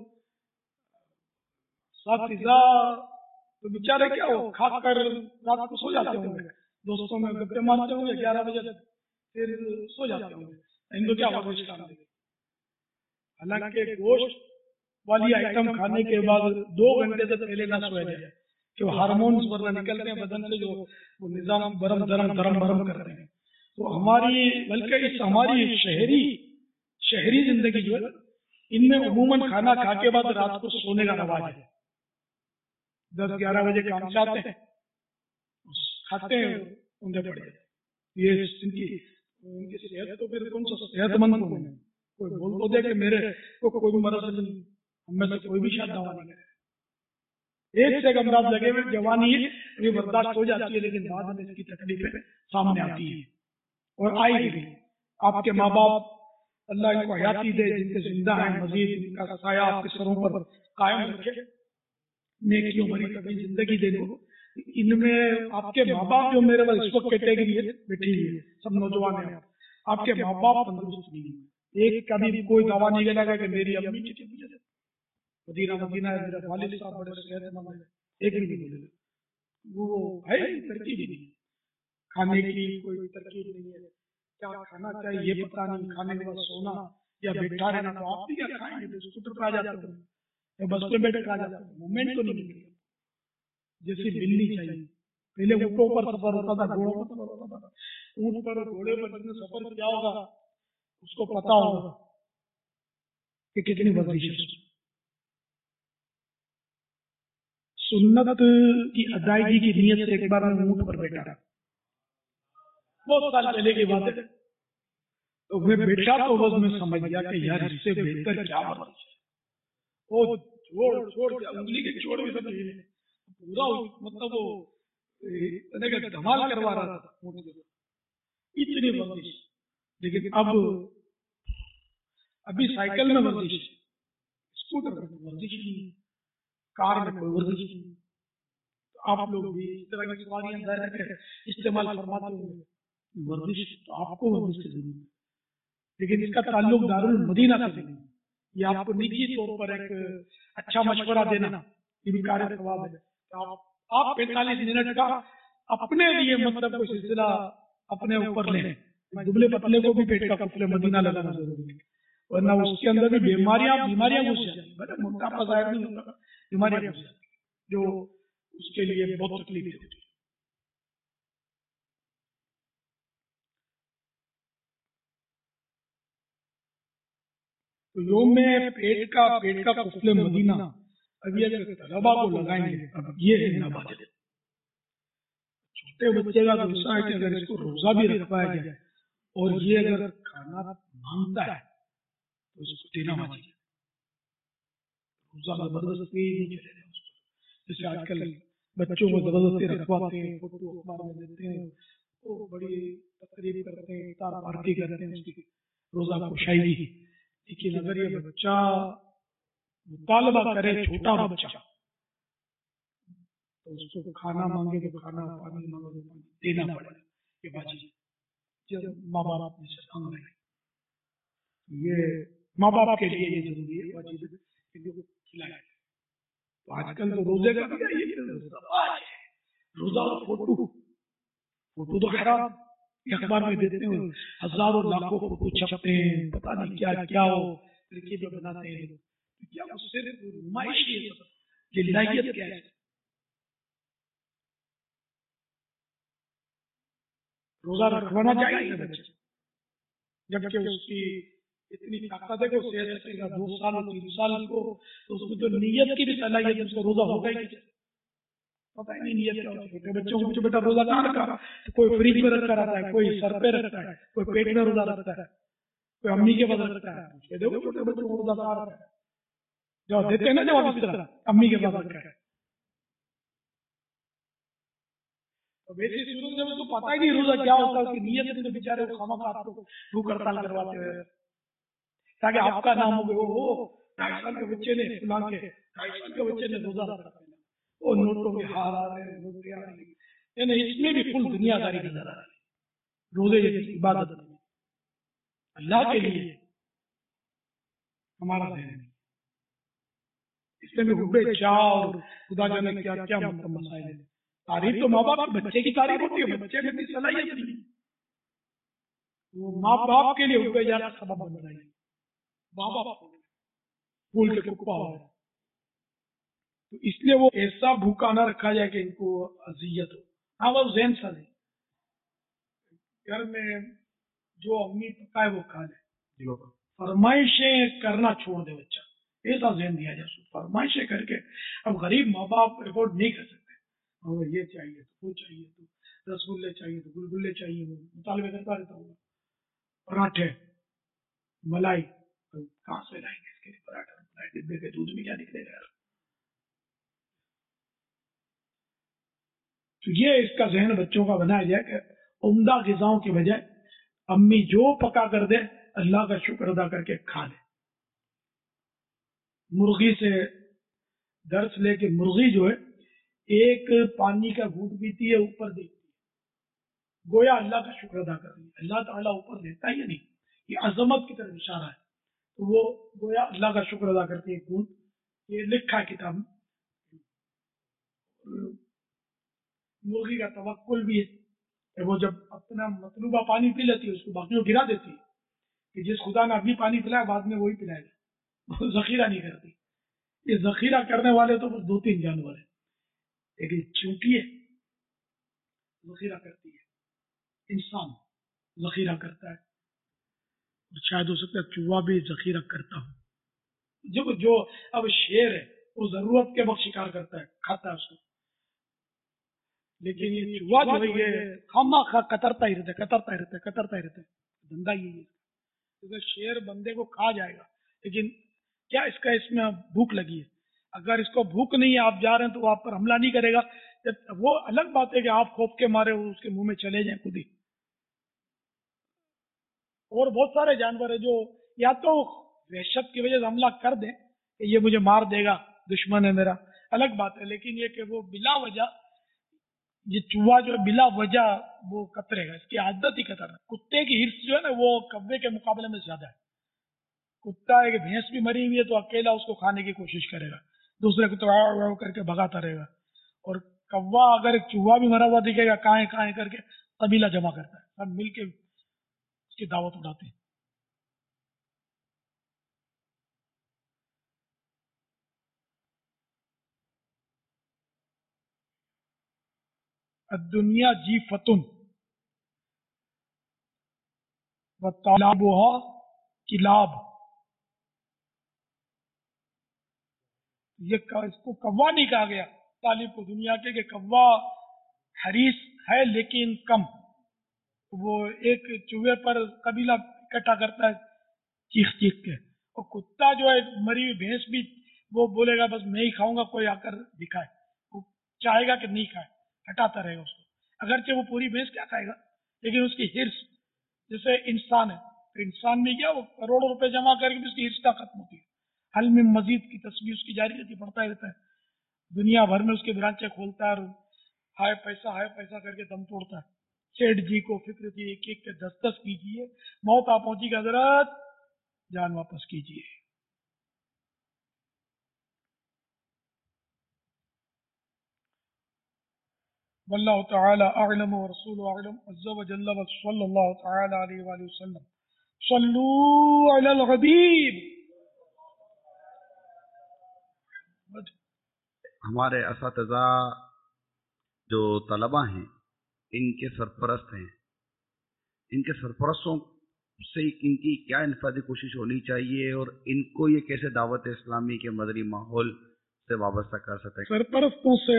اساتذہ تو بیچارے کیا ہو کھا کر رات کو سو جاتے ہوں گے، دوستوں میں گپے مارتے ہوں گے، گیارہ بجے پھر سو جاتے ہوں گے. ان کو کیا ورزش کرنا دے. حالانکہ گوشت والی آئٹم کھانے کے بعد دو گھنٹے سے پہلے نہ سویا جائے کہ وہ ہارمونس ورنہ نکلتے ہیں بدن سے جو وہ نظام برم درم درم برم کرتے ہیں. تو ہماری بلکہ اس ہماری شہری شہری زندگی جو ہے ان میں عموماً کھانا کھا کے بعد رات کو سونے کا رواج ہے. دس گیارہ بجے کام سے آتے ہیں کھاتے ہیں اونگے پڑ جاتے. یہ ان کی ان کی صحت تو پھر کون سا صحت مند کو نہیں. کوئی بول تو دے کہ میرے کو کوئی بھی مرض نہیں، ہم میں سے کوئی بھی شاید دوا نہیں کرے. ایک سے امراض لگے ہوئے جوانی ہے یہ برداشت ہو جاتی ہے، لیکن بعد میں اس کی تکلیفیں سامنے آتی ہیں اور آئی بھی. آپ کے ماں باپ اللہ ان کو حیاتی دے، جن کے زندہ ہیں مزید ان کا سایہ آپ کے سروں پر قائم رکھے، نیکیوں بھری کبھی زندگی دے دو. ان میں آپ کے ماں باپ جو میرے پاس اس وقت کیٹیگری ہے بیٹھی ہوئی ہے، سب نوجوان ہیں، آپ کے ماں باپ تندرست نہیں ہیں. ایک کبھی کوئی دعویٰ نہیں لگا کہ میری امی کی مدینہ مدینہ ہے، میرا والد صاحب بڑے صحت مند ہے، ایک بھی نہیں بولے. وہ ہے ترکیب نہیں، کھانے کی کوئی ترکیب نہیں ہے، کیا کھانا چاہیے یہ پتہ نہیں، کھانے کے بعد سونا یا بیٹھا رہنا. تو آپ بھی کیا کھائیں گے، اسکوٹر پہ آ جاتے ہیں یا بس پہ بیٹھ کر آ جاتے ہیں، مومنٹ تو نہیں ملے جیسی ملنی چاہیے. پہلے اونٹوں پر سفر ہوتا تھا، گھوڑوں پر سفر ہوتا تھا. اونٹ پر گھوڑے پر جس نے سفر کیا ہوگا اس کو پتا ہوگا کہ کتنی ورزش ہے. سنت کی ادائیگی کی نیت سے ایک بار میں اونٹ پر بیٹھا تھا، بہت سال پہلے کی بات ہے. تو میں بیٹھا تو بس میں سمجھ گیا کہ یار اس سے بہتر کیا ورزش ہے. وہ چھوڑ چھوڑ انگلی کے چھوڑ بھی سب پورا مطلب وہ دھمال کروا رہا تھا اتنی ورزش. لیکن اب ابھی سائیکل میں ورزش، اسکوٹر میں ورزش نہیں، کار میں کوئی ورزش نہیں. آپ لوگ بھی اس طرح کی سواریاں ظاہر استعمال فرماتے ہوئے ورزش تو آپ کو ورزش کی ضرورت ہے، لیکن اس کا تعلق دارالمدینہ سے نہیں. یہ آپ کو نجی طور پر ایک اچھا مشورہ دینا یہ بھی کار ثواب ہے. آپ پینتالیس منٹ کا اپنے لیے مطلب کوئی سلسلہ اپنے اوپر لیں. دبلے پتلے کو بھی پیٹ کا کفل مدینہ لگانا ضروری ہے، ورنہ اس کے اندر بھی بیماریاں بیماریاں گھس جاتی، موٹاپا ظاہر نہیں ہوتا، بیماریاں گھس جاتی جو اس کے لیے بہت تکلیف ہوتی ہے. تو یوم میں پیٹ کا پیٹ کا کفل مدینہ اب یہ طلبا کو لگائیں گے. اب یہ ہے نبات چھوٹے بچے کا تو ایسا ہے کہ اگر اس کو روزہ بھی رکھوایا جائے اور یہ اگر کھانا مانگتا ہے تو اس کو دینا چاہیے. روزہ زبردستی نہیں چلے گا. جیسے آج کل بچوں کو زبردستی رکھواتے ہیں, فوٹو اخبار میں دیتے ہیں, وہ بڑی تقریب کرتے ہیں, افطار پارٹی کرتے ہیں اس کی روزہ کشائی کی. لیکن اگر یہ بچہ مطالبہ کرے, چھوٹا بچہ, تو اس کو کھانا مانگے تو کھانا, پانی مانگے تو پانی دینا پڑے گا. یہ واجب جب ماں باپ نے سے مانگ رہے, یہ ماں باپ کے لیے یہ ضروری ہے, واجب ہے کہ وہ کھلائے. تو آج کل تو روزے کا روزہ فوٹو فوٹو تو حرام, اخبار میں دیتے ہیں, ہزاروں لاکھوں فوٹو چھپتے ہیں, پتہ نہیں کیا کیا ہو ترکیبیں بناتے ہیں. کیا اس سے نمائش ہے, للہیت کیا ہے. روزہ رکھوانا چاہیے بچے, جبکہ اس کی اتنی طاقت ہے کہ وہ سہ سکے گا. دو سال تین سال کو تو اس میں تو نیت کی بھی صلاحیت, اس کو روزہ ہوگا ہی پتہ ہی نہیں نیت کیا ہوتی ہے. بچوں کو بیٹا روزہ کہاں رکھا, کوئی فریج میں رکھا رہتا ہے, کوئی سر پہ رکھتا ہے, کوئی پیٹ میں روزہ رکھتا ہے, کوئی امی کے پاس رکھتا ہے. دیکھو چھوٹے بچوں کو روزہ کہاں رکھتا ہے, جو دیتے ہیں نا جواب اس طرح امی کے پاس رکھا ہے. ویسے شروع سے اس کو پتہ ہی نہیں روزہ کیا ہوتا ہے, اس کی نیت سے بیچارے خامخواہ آپ کو بھوک ہڑتال کرواتے ہوئے تاکہ آپ کا نام ہو ہو ڈھائی سال کے بچے نے فلاں کے ڈھائی سال کے بچے نے روزہ رکھا, وہ نوٹوں کے ہار آ رہے ہیں, نوٹیں آ رہی ہیں, یعنی اس میں بھی فل دنیا داری نظر آ رہی ہے. روزے جیسی عبادت اللہ کے لیے ہمارا ذہن ہے, اس میں بھی حب چاہ اور خدا جانے کیا کیا مسائل ہیں. تعریف تو ماں باپ بچے کی تعریف ہوتی ہے, بچے میں بھی صلاحیت نہیں, وہ ماں باپ کے لیے حب چاہ کا سبب بن رہی ہے. ماں باپ پھول کے کپا ہو, تو اس لیے وہ ایسا بھوکا نہ رکھا جائے کہ ان کو اذیت ہو. ہاں وہ ذہن سا ہے, گھر میں جو امی پکائے وہ کھا لے, فرمائشیں کرنا چھوڑ دے بچہ, ایسا ذہن دیا جائے. فرمائشیں کر کے اب غریب ماں باپ افورڈ نہیں کر سکتے, اور یہ چاہیے تو وہ چاہیے تو رسگلے چاہیے تو گلگلے چاہیے, وہ مطالبے کرتا رہتا ہوگا. پراٹھے ملائی کہاں سے لائیں گے اس کے لیے پراٹھا, ڈبے کے دودھ میں کیا نکلے گا. تو یہ اس کا ذہن بچوں کا بنایا جائے کہ عمدہ غذاؤں کی بجائے امی جو پکا کر دے اللہ کا شکر ادا کر کے کھا لے. مرغی سے درس لے کے, مرغی جو ہے ایک پانی کا گھونٹ پیتی ہے, اوپر دیکھتی ہے, گویا اللہ کا شکر ادا کر رہی ہے. اللہ تعالیٰ اوپر دیتا ہی نہیں, یہ عظمت کی طرف اشارہ ہے. تو وہ گویا اللہ کا شکر ادا کرتی ہے. گھونٹ یہ لکھا ہے کتاب میں. مرغی کا توکل بھی ہے کہ وہ جب اپنا مطلوبہ پانی پی لیتی ہے اس کو باقیوں گرا دیتی ہے, کہ جس خدا نے ابھی پانی پلایا بعد میں وہی پلائے گا, وہ ذخیرہ نہیں کرتی. یہ ذخیرہ کرنے والے تو بس دو تین جانور ہیں, لیکن چونٹی ہے ذخیرہ کرتی ہے, انسان ذخیرہ کرتا ہے, اور شاید ہو سکتا ہے چوہا بھی ذخیرہ کرتا ہو. جو جو اب شیر ہے وہ ضرورت کے وقت شکار کرتا ہے, کھاتا ہے اس کو, لیکن یہ چوہا جو ہے یہ خامہ خواہ کترتا ہی رہتا ہے, کترتا ہی رہتا ہے, کترتا ہی رہتا ہے. دھندا یہ ہے, شیر بندے کو کھا جائے گا, لیکن کیا اس کا اس میں بھوک لگی ہے. اگر اس کو بھوک نہیں ہے, آپ جا رہے ہیں تو وہ آپ پر حملہ نہیں کرے گا. وہ الگ بات ہے کہ آپ خوف کے مارے اس کے منہ میں چلے جائیں خود ہی. اور بہت سارے جانور ہیں جو یا تو وحشت کی وجہ سے حملہ کر دیں کہ یہ مجھے مار دے گا, دشمن ہے میرا, الگ بات ہے. لیکن یہ کہ وہ بلا وجہ, یہ چوہا جو ہے بلا وجہ وہ کترے گا, اس کی عادت ہی کترنا. کتے کی ہرس جو ہے نا وہ کوے کے مقابلے میں زیادہ ہے. کتا ہے کہ بھینس بھی مری ہوئی ہے تو اکیلا اس کو کھانے کی کوشش کرے گا, دوسرے کو تو کر کے بھگاتا رہے گا. اور کوا اگر ایک چوہا بھی مرا ہوا دکھے گا کائیں کائیں کر کے قبیلہ جمع کرتا ہے, سب مل کے اس کی دعوت اٹھاتے ہیں. الدنیا جیفتن وطالبها کلاب, یہ اس کو کوا نہیں کہا گیا طالب کو دنیا کے, کہ کوا حریص ہے لیکن کم. وہ ایک چوہے پر قبیلہ اکٹھا کرتا ہے چیخ چیخ کے, اور کتا جو ہے مری ہوئی بھینس بھی وہ بولے گا بس میں ہی کھاؤں گا, کوئی آ کر دکھائے, وہ چاہے گا کہ نہیں کھائے, ہٹاتا رہے گا اس کو, اگرچہ وہ پوری بھینس کیا کھائے گا, لیکن اس کی ہرس. جیسے انسان ہے, تو انسان میں کیا وہ کروڑوں روپے جمع کر کے بھی اس کی ہرس کا ختم ہوتی ہے, حل میں مزید کی تصویر اس کی جاری رہتی, پڑتا ہی رہتا ہے, دنیا بھر میں اس کے برانچے کھولتا ہے اور ہائے پیسہ ہائے پیسہ کر کے دم توڑتا ہے. سیٹھ جی کو فکر تھی ایک ایک کے دس دس کیجیے, موت آ پہنچی کہ حضرت جان واپس کیجیے. واللہ تعالی اعلم ورسول اعلم عز وجل صلی اللہ تعالی علیہ وآلہ وسلم. صلو علی الحبیب. ہمارے اساتذہ جو طلبہ ہیں ان کے سرپرست ہیں, ان کے سرپرستوں سے ان کی کیا انفرادی کوشش ہونی چاہیے اور ان کو یہ کیسے دعوت اسلامی کے مدنی ماحول سے وابستہ کر سکتے ہیں؟ سرپرستوں سے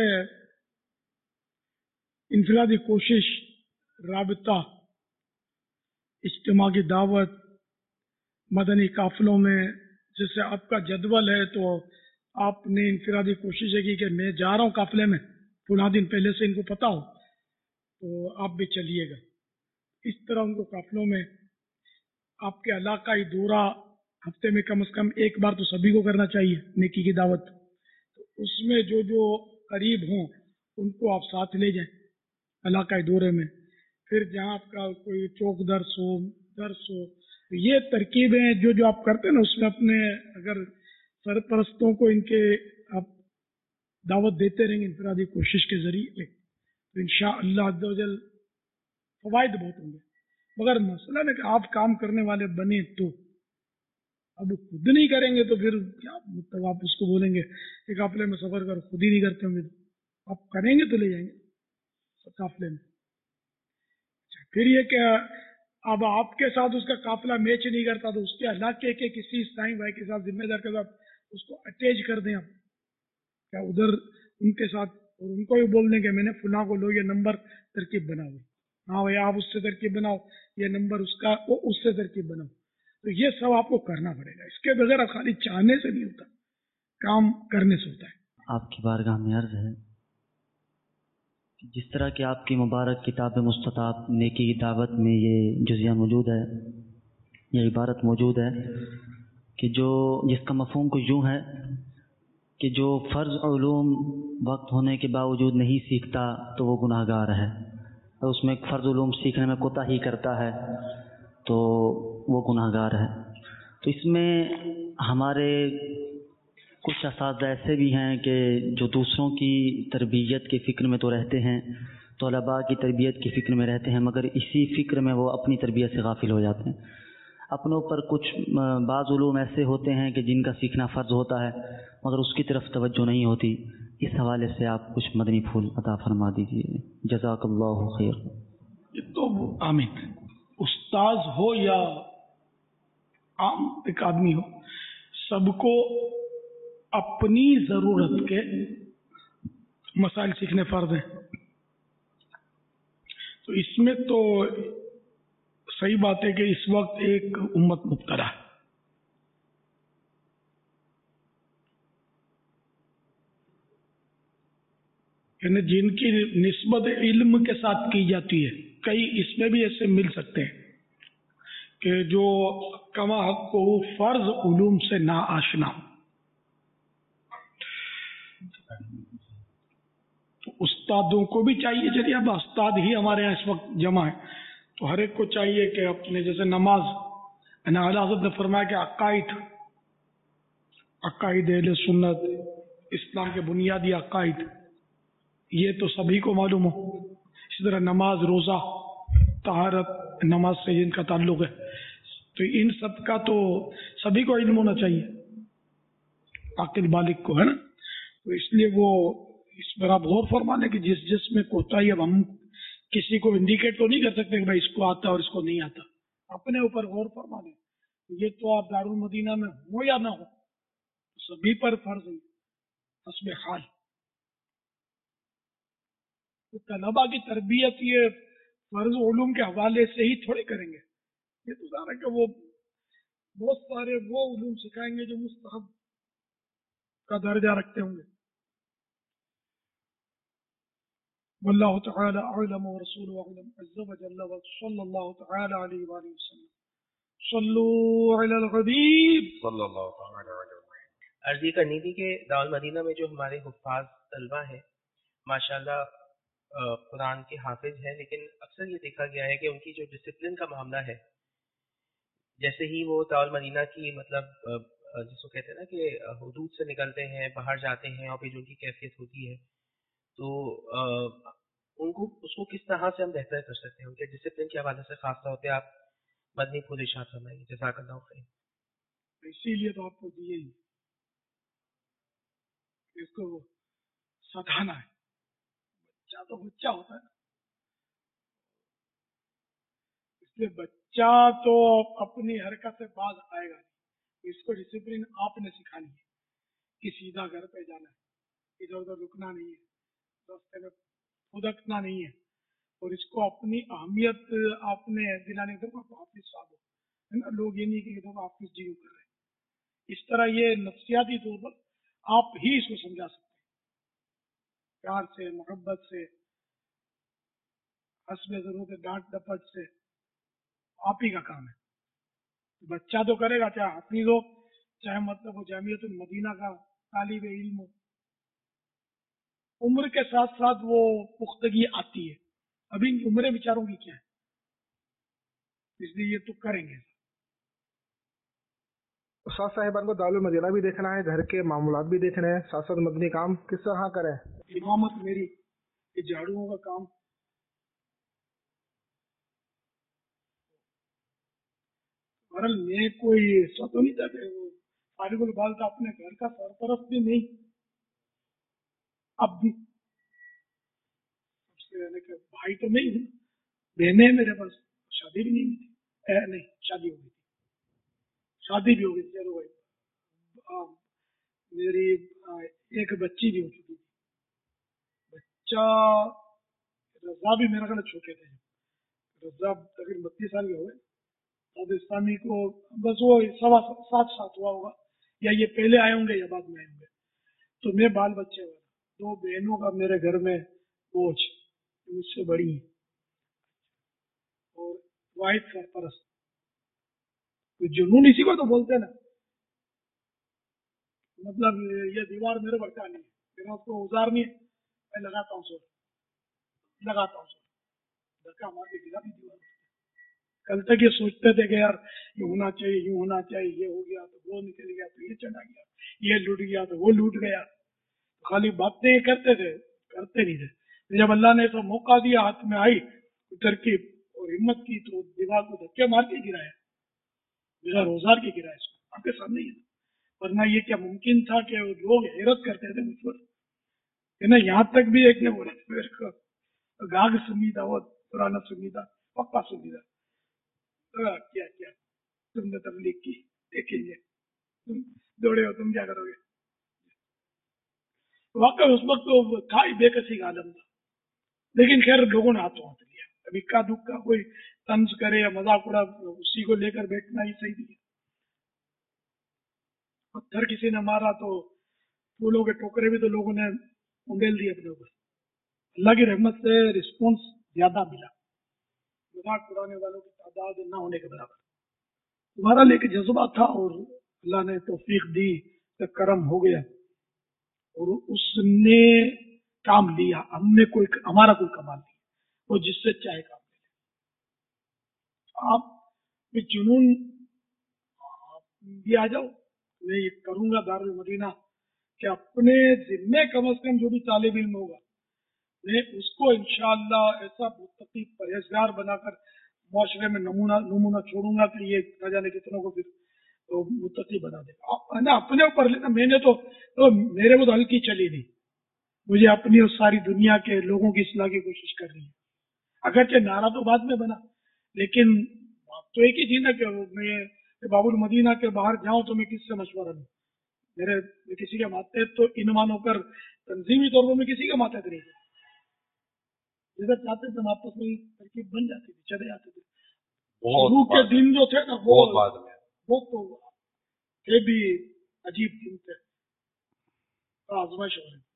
انفرادی کوشش, رابطہ, اجتماع کی دعوت, مدنی قافلوں میں جیسے آپ کا جدول ہے تو آپ نے انفرادی کوشش کی کہ میں جا رہا ہوں قافلے میں, پورا دن پہلے سے ان کو پتا ہو تو آپ بھی چلیے گا. اس طرح ان کو قافلوں میں آپ کے علاقائی دورہ ہفتے میں کم از کم ایک بار تو سبھی کو کرنا چاہیے, نیکی کی دعوت. تو اس میں جو جو قریب ہوں ان کو آپ ساتھ لے جائیں علاقائی دورے میں. پھر جہاں آپ کا کوئی چوک درس ہو, درس ہو, یہ ترکیبیں جو جو آپ کرتے ہیں نا اس میں اپنے اگر سرپرستوں کو ان کے آپ دعوت دیتے رہیں گے انفرادی کوشش کے ذریعے تو انشاءاللہ عز و جل فوائد بہت ہوں گے. مگر مسئلہ ہے کہ آپ کام کرنے والے بنے تو, اب خود نہیں کریں گے تو پھر کیا مطلب آپ اس کو بولیں گے کہ قافلے میں سفر کر, خود ہی نہیں کرتے ہوں گے, تو آپ کریں گے تو لے جائیں گے قافلے میں. پھر یہ کہ اب آپ کے ساتھ اس کا قافلہ میچ نہیں کرتا تو اس کے علاقے کے کسی سائیں بھائی کے ساتھ ذمہ دار کے ساتھ اس کو اٹیچ کر دیں آپ, کیا ادھر ان کے ساتھ, اور ان کو بھی بول دیں کہ میں نے فلاں کو لو یہ نمبر ترکیب بناؤ, ہاں بھائی آپ اس سے ترکیب بناؤ, یہ نمبر اس کا وہ اس سے ترکیب بناؤ. تو یہ سب آپ کو کرنا پڑے گا, اس کے بغیر خالی چاہنے سے نہیں ہوتا, کام کرنے سے ہوتا ہے. آپ کی بارگاہ میں عرض ہے جس طرح کہ آپ کی مبارک کتاب مستطاب نیکی کی دعوت میں یہ جزیہ موجود ہے, یہ عبارت موجود ہے کہ جو جس کا مفہوم کو یوں ہے کہ جو فرض علوم وقت ہونے کے باوجود نہیں سیکھتا تو وہ گناہ گار ہے, اور اس میں فرض علوم سیکھنے میں کوتاہی کرتا ہے تو وہ گناہ گار ہے. تو اس میں ہمارے کچھ اساتذہ ایسے بھی ہیں کہ جو دوسروں کی تربیت کے فکر میں تو رہتے ہیں, طلباء کی تربیت کی فکر میں رہتے ہیں, مگر اسی فکر میں وہ اپنی تربیت سے غافل ہو جاتے ہیں. اپنے اوپر کچھ بعض علوم ایسے ہوتے ہیں کہ جن کا سیکھنا فرض ہوتا ہے مگر اس کی طرف توجہ نہیں ہوتی. اس حوالے سے آپ کچھ مدنی پھول عطا فرما دیجیے, جزاک اللہ خیر. یہ تو آمین, استاذ ہو یا عام ایک آدمی ہو, سب کو اپنی ضرورت کے مسائل سیکھنے فرض ہیں. تو اس میں تو صحیح بات ہے کہ اس وقت ایک امت مبتلا ہے. یعنی جن کی نسبت علم کے ساتھ کی جاتی ہے, کئی اس میں بھی ایسے مل سکتے ہیں کہ جو کما حق کو فرض علوم سے نا آشنا ہو. تو استادوں کو بھی چاہیے, چلیے اب استاد ہی ہمارے یہاں اس وقت جمع ہے تو ہر ایک کو چاہیے کہ اپنے جیسے نماز, اعلیٰ حضرت نے فرمایا کہ عقائد عقائد اہل سنت اسلام کے بنیادی عقائد یہ تو سبھی کو معلوم ہو. اسی طرح نماز, روزہ, طہارت, نماز سے جن کا تعلق ہے تو ان سب کا تو سبھی کو علم ہونا چاہیے, عاقل بالغ کو, ہے نا. تو اس لیے وہ اس پر آپ غور فرمانے کہ جس جس میں کوتاہی, اب ہم کسی کو انڈیکیٹ تو نہیں کر سکتے کہ بھائی اس کو آتا اور اس کو نہیں آتا, اپنے اوپر غور فرمانے. یہ تو آپ دارالمدینہ میں ہو یا نہ ہو سبھی پر فرض ہے حسب حال. तो तलबा की तरबियत ये फर्ज उलूम के हवाले से ही थोड़े करेंगे, ये तो जाना कि वो बहुत सारे वो उलूम सिखाएंगे जो मुस्तहब का दर्जा रखते होंगे। वल्लाहु तआला अअलम व रसूलुहु अअलम अज़्ज़ा व जल्ला व सल्लल्लाहु तआला अलैहि व आलिहि वसल्लम। सल्लू अलल हबीब सल्लल्लाहु तआला अलैहि वसल्लम। अर्ज़ ये करनी थी कि दारुल मदीना में जो हमारे हुफ्फाज तलबा हैं माशाल्लाह अ, कुरान के हाफिज हैं, लेकिन अक्सर ये देखा गया है कि उनकी जो डिसिप्लिन का मामला है, जैसे ही वो दारुल मदीना की मतलब अ, अ, जिसको कहते हैं ना कि अ, हुदूद से निकलते हैं, बाहर जाते हैं और फिर जो उनकी कैफियत होती है, तो अ, उनको उसको किस तरह से हम बेहतर कर सकते हैं, उनके डिसिप्लिन के हवाले से खास तौर पे आप मदनी फूल इरशाद फरमाइए। जज़ाकल्लाहु खैर। इसीलिए तो आपको दिए ही, इसको सधाना है। बच्चा तो बच्चा होता है, इसलिए बच्चा तो अपनी हरकत से बाज आएगा नहीं। इसको डिसिप्लिन आपने सिखानी है कि सीधा घर पे जाना है, इधर उधर रुकना नहीं है, रास्ते में फुदकना नहीं है, और इसको अपनी अहमियत आपने दिलाने दो। हाफिज साहब है ना, लोग ये नहीं कि देखो हाफिज जी कर रहे हैं, इस तरह ये नफ्सियाती तौर पर आप ही इसको समझा सकते हैं, प्यार से, मोहब्बत से, हस्बे जरूरत, डांट डपट से, आप ही का काम है। बच्चा तो करेगा, चाहे हाफिज हो, चाहे मतलब वो जामियतुल मदीना का तालिब इल्म हो, उम्र के साथ साथ वो पुख्तगी आती है। अभी इनकी उम्रें बेचारों की क्या है, इसलिए ये तो करेंगे। उस्ताद साहिबान को दारुल मदीना भी देखना है, घर के मामूलात भी देखने हैं, साथ साथ मदनी काम किस तरह करें? इमामत मेरी, ये झाड़ुओं का काम, बहरहाल मैं कोई ऐसा तो नहीं था कि वो फारिगुल बाल का अपने घर का सरपरस्त भी नहीं, अब भी भाई तो नहीं हूँ, बहने हैं मेरे पास, शादी भी नहीं हुई थी, नहीं शादी हो गई थी, शादी भी हो गई थी, चलो भाई आ, मेरी आ, एक बच्ची भी हो चुकी थी। बच्चा रजा भी मेरा ख्याल छोटे थे, रजा तकरीबन बत्तीस साल के हो गए, साद इस्लामी को बस वो सवा सात सात हुआ होगा, या ये पहले आए होंगे या बाद में आए होंगे। तो मैं बाल बच्चे वाला, दो बहनों का मेरे घर में बोझ, मुझसे बड़ी है, और वाहिद सरपरस्त। तो जुनून इसी को तो बोलते हैं ना, मतलब ये दीवार मेरे बच्चा नहीं है, मेरा उसको उजार नहीं है, मैं लगाता हूँ सोच, लगाता हूँ सोच, धक्का मार के गिरा दी दीवार। कल तक ये सोचते थे कि यार ये होना चाहिए, यूं होना चाहिए, ये हो गया तो वो निकल गया, तो ये चला गया, ये लूट गया तो वो लूट गया, खाली बातें करते थे, करते नहीं थे। जब अल्लाह ने तो मौका दिया, हाथ में आई तरकीब और हिम्मत की, तो दीवार को धक्के मार के गिराया, मेरा रोजार के गिराया, इसको आपके सामने ही। वरना ये क्या मुमकिन था कि लोग हैरत करते थे मुझ पर, है ना। यहाँ तक भी एक ने बोला मेरे को, गाग सुनी था, वो पुराना सुनी था, पक्का सुनी था, क्या क्या तुमने तबलीग की, देखेंगे तुम दौड़े हो, तुम क्या करोगे। वाकई उस वक्त तो था ही बेकसी का आलम था, लेकिन खैर लोगों ने हाथों हाथ लिया। अब इक्का दुक्का कोई तंज करे या मजाक उड़ा, उसी को लेकर बैठना ही सही नहीं है। पत्थर किसी ने मारा तो फूलों के टोकरे भी तो लोगों ने उंडेल दिए अपने ऊपर। अल्लाह की रहमत से रिस्पॉन्स ज्यादा मिला, मजाक उड़ाने वालों की तादाद न होने के बराबर। तुम्हारा लेके जज्बा था और अल्लाह ने तौफीक दी, तो करम हो गया और उसने काम लिया। हमने कोई, हमारा कोई कमाल नहीं, वो जिससे चाहे काम ले। आप भी जुनून भी आ जाओ, मैं ये करूंगा दारुल मदीना कि अपने जिम्मे कम अज कम जो भी तालिब इल्म होगा, मैं उसको इंशाअल्लाह ऐसा मुत्तकी परहेजगार बनाकर मुआशरे में नमूना नमूना छोड़ूंगा कि ये न जाने कितनों को फिर तो मुत्तकी बना देगा। है ना, अपने ऊपर लेना। मैंने तो, तो मेरे को तो हल्की चली नहीं, मुझे अपनी और सारी दुनिया के लोगों की इस्लाह की कोशिश करनी है। अगरचे नारा तो बाद में बना, लेकिन बात तो एक ही थी ना कि मैं बाबुल मदीना के बाहर जाऊं तो मैं किससे मशवरा लूं। मेरे मैं किसी के माते तो इनमान होकर तंजीमी तौर पर मैं किसी के माते नहीं, جدھر چاہتے تھے آپس میں ترکیب بن جاتی تھی, چلے جاتے تھے. بہت شروع کے بعد دن جو تھے نا وہ بہت بعد میں وہ تو یہ بھی عجیب دن تھے, آزمائش ہو رہی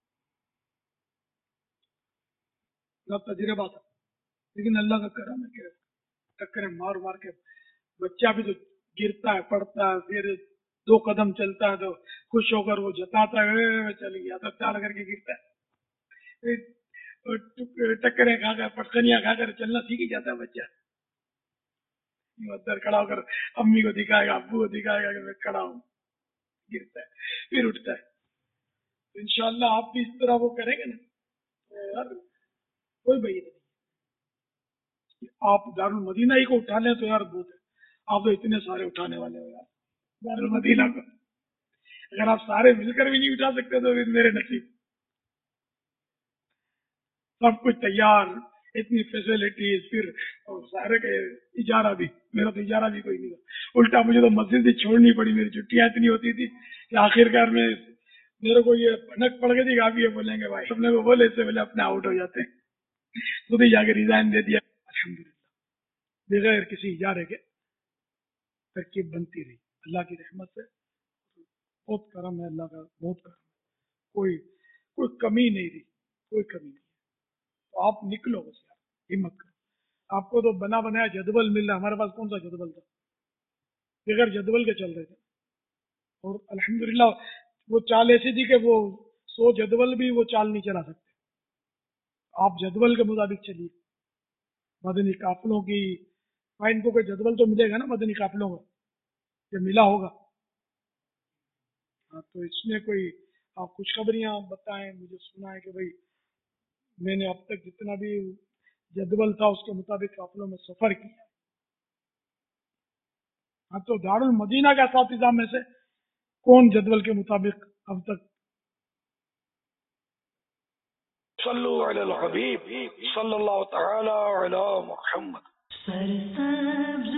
نہ تجربہ تھا, لیکن اللہ کا کرم ہے کہ ٹکرے مار مار کے بچہ بھی تو گرتا ہے پڑتا ہے, پھر دو قدم چلتا ہے تو خوش ہو کر وہ جتاتا ہے چل گیا, تو چال کر کے گرتا ہے, ٹکرے کھا کر پٹخنیاں کھا کر چلنا سیکھ ہی جاتا ہے بچہ. ادھر کھڑا ہو کر امی کو دکھائے گا, ابو کو دکھائے گا کہ میں کھڑا ہوں, گرتا ہے پھر اٹھتا ہے. انشاءاللہ آپ بھی اس طرح وہ کریں گے نا, یار کوئی بھائی نہیں, آپ دارالمدینہ ہی کو اٹھا لیں تو یار بہت ہے. آپ تو اتنے سارے اٹھانے والے ہو یار دارالمدینہ کو, اگر آپ سارے مل کر بھی نہیں اٹھا سکتے تو پھر میرے نصیب. سب کچھ تیار, اتنی فیسلٹیز, پھر سارے کے اجارہ بھی, میرا تو اجارہ بھی کوئی نہیں تھا, الٹا مجھے تو مسجد بھی چھوڑنی پڑی, میری چھٹیاں اتنی ہوتی تھی کہ آخر کار میں میرے کو یہ بھنک پڑ گئی تھی کہ آپ یہ بولیں گے بھائی سب نے وہ بولے اس سے پہلے اپنے آؤٹ ہو جاتے ہیں, خود ہی جا کے ریزائن دے دیا. الحمدللہ بغیر کسی اجارے کے ترکیب بنتی رہی اللہ کی رحمت سے. بہت کرم ہے اللہ کا, بہت کرم ہے, کوئی کوئی کمی نہیں رہی, کوئی کمی نہیں. تو آپ نکلو بس یار, ہمت کرو. آپ کو تو بنا بنایا جدول مل رہا, ہمارے پاس کون سا جدول تھا, بغیر جدول کے چل رہے تھے. اور الحمدللہ وہ چال ایسی تھی کہ وہ سو جدول بھی وہ چال نہیں چلا سکتے. آپ جدول کے مطابق چلیے. مدنی قافلوں کی فائن کو کوئی جدول تو ملے گا نا مدنی قافلوں کا, یہ ملا ہوگا. ہاں تو اس میں کوئی آپ خوشخبریاں بتائیں, مجھے سنا ہے کہ بھائی میں نے اب تک جتنا بھی جدول تھا اس کے مطابق قافلوں میں سفر کیا. ہاں تو دارالمدینہ کا اساتذہ میں سے کون جدول کے مطابق اب تک صلو علی الحبیب صلی اللہ تعالی علی محمد. سرسبز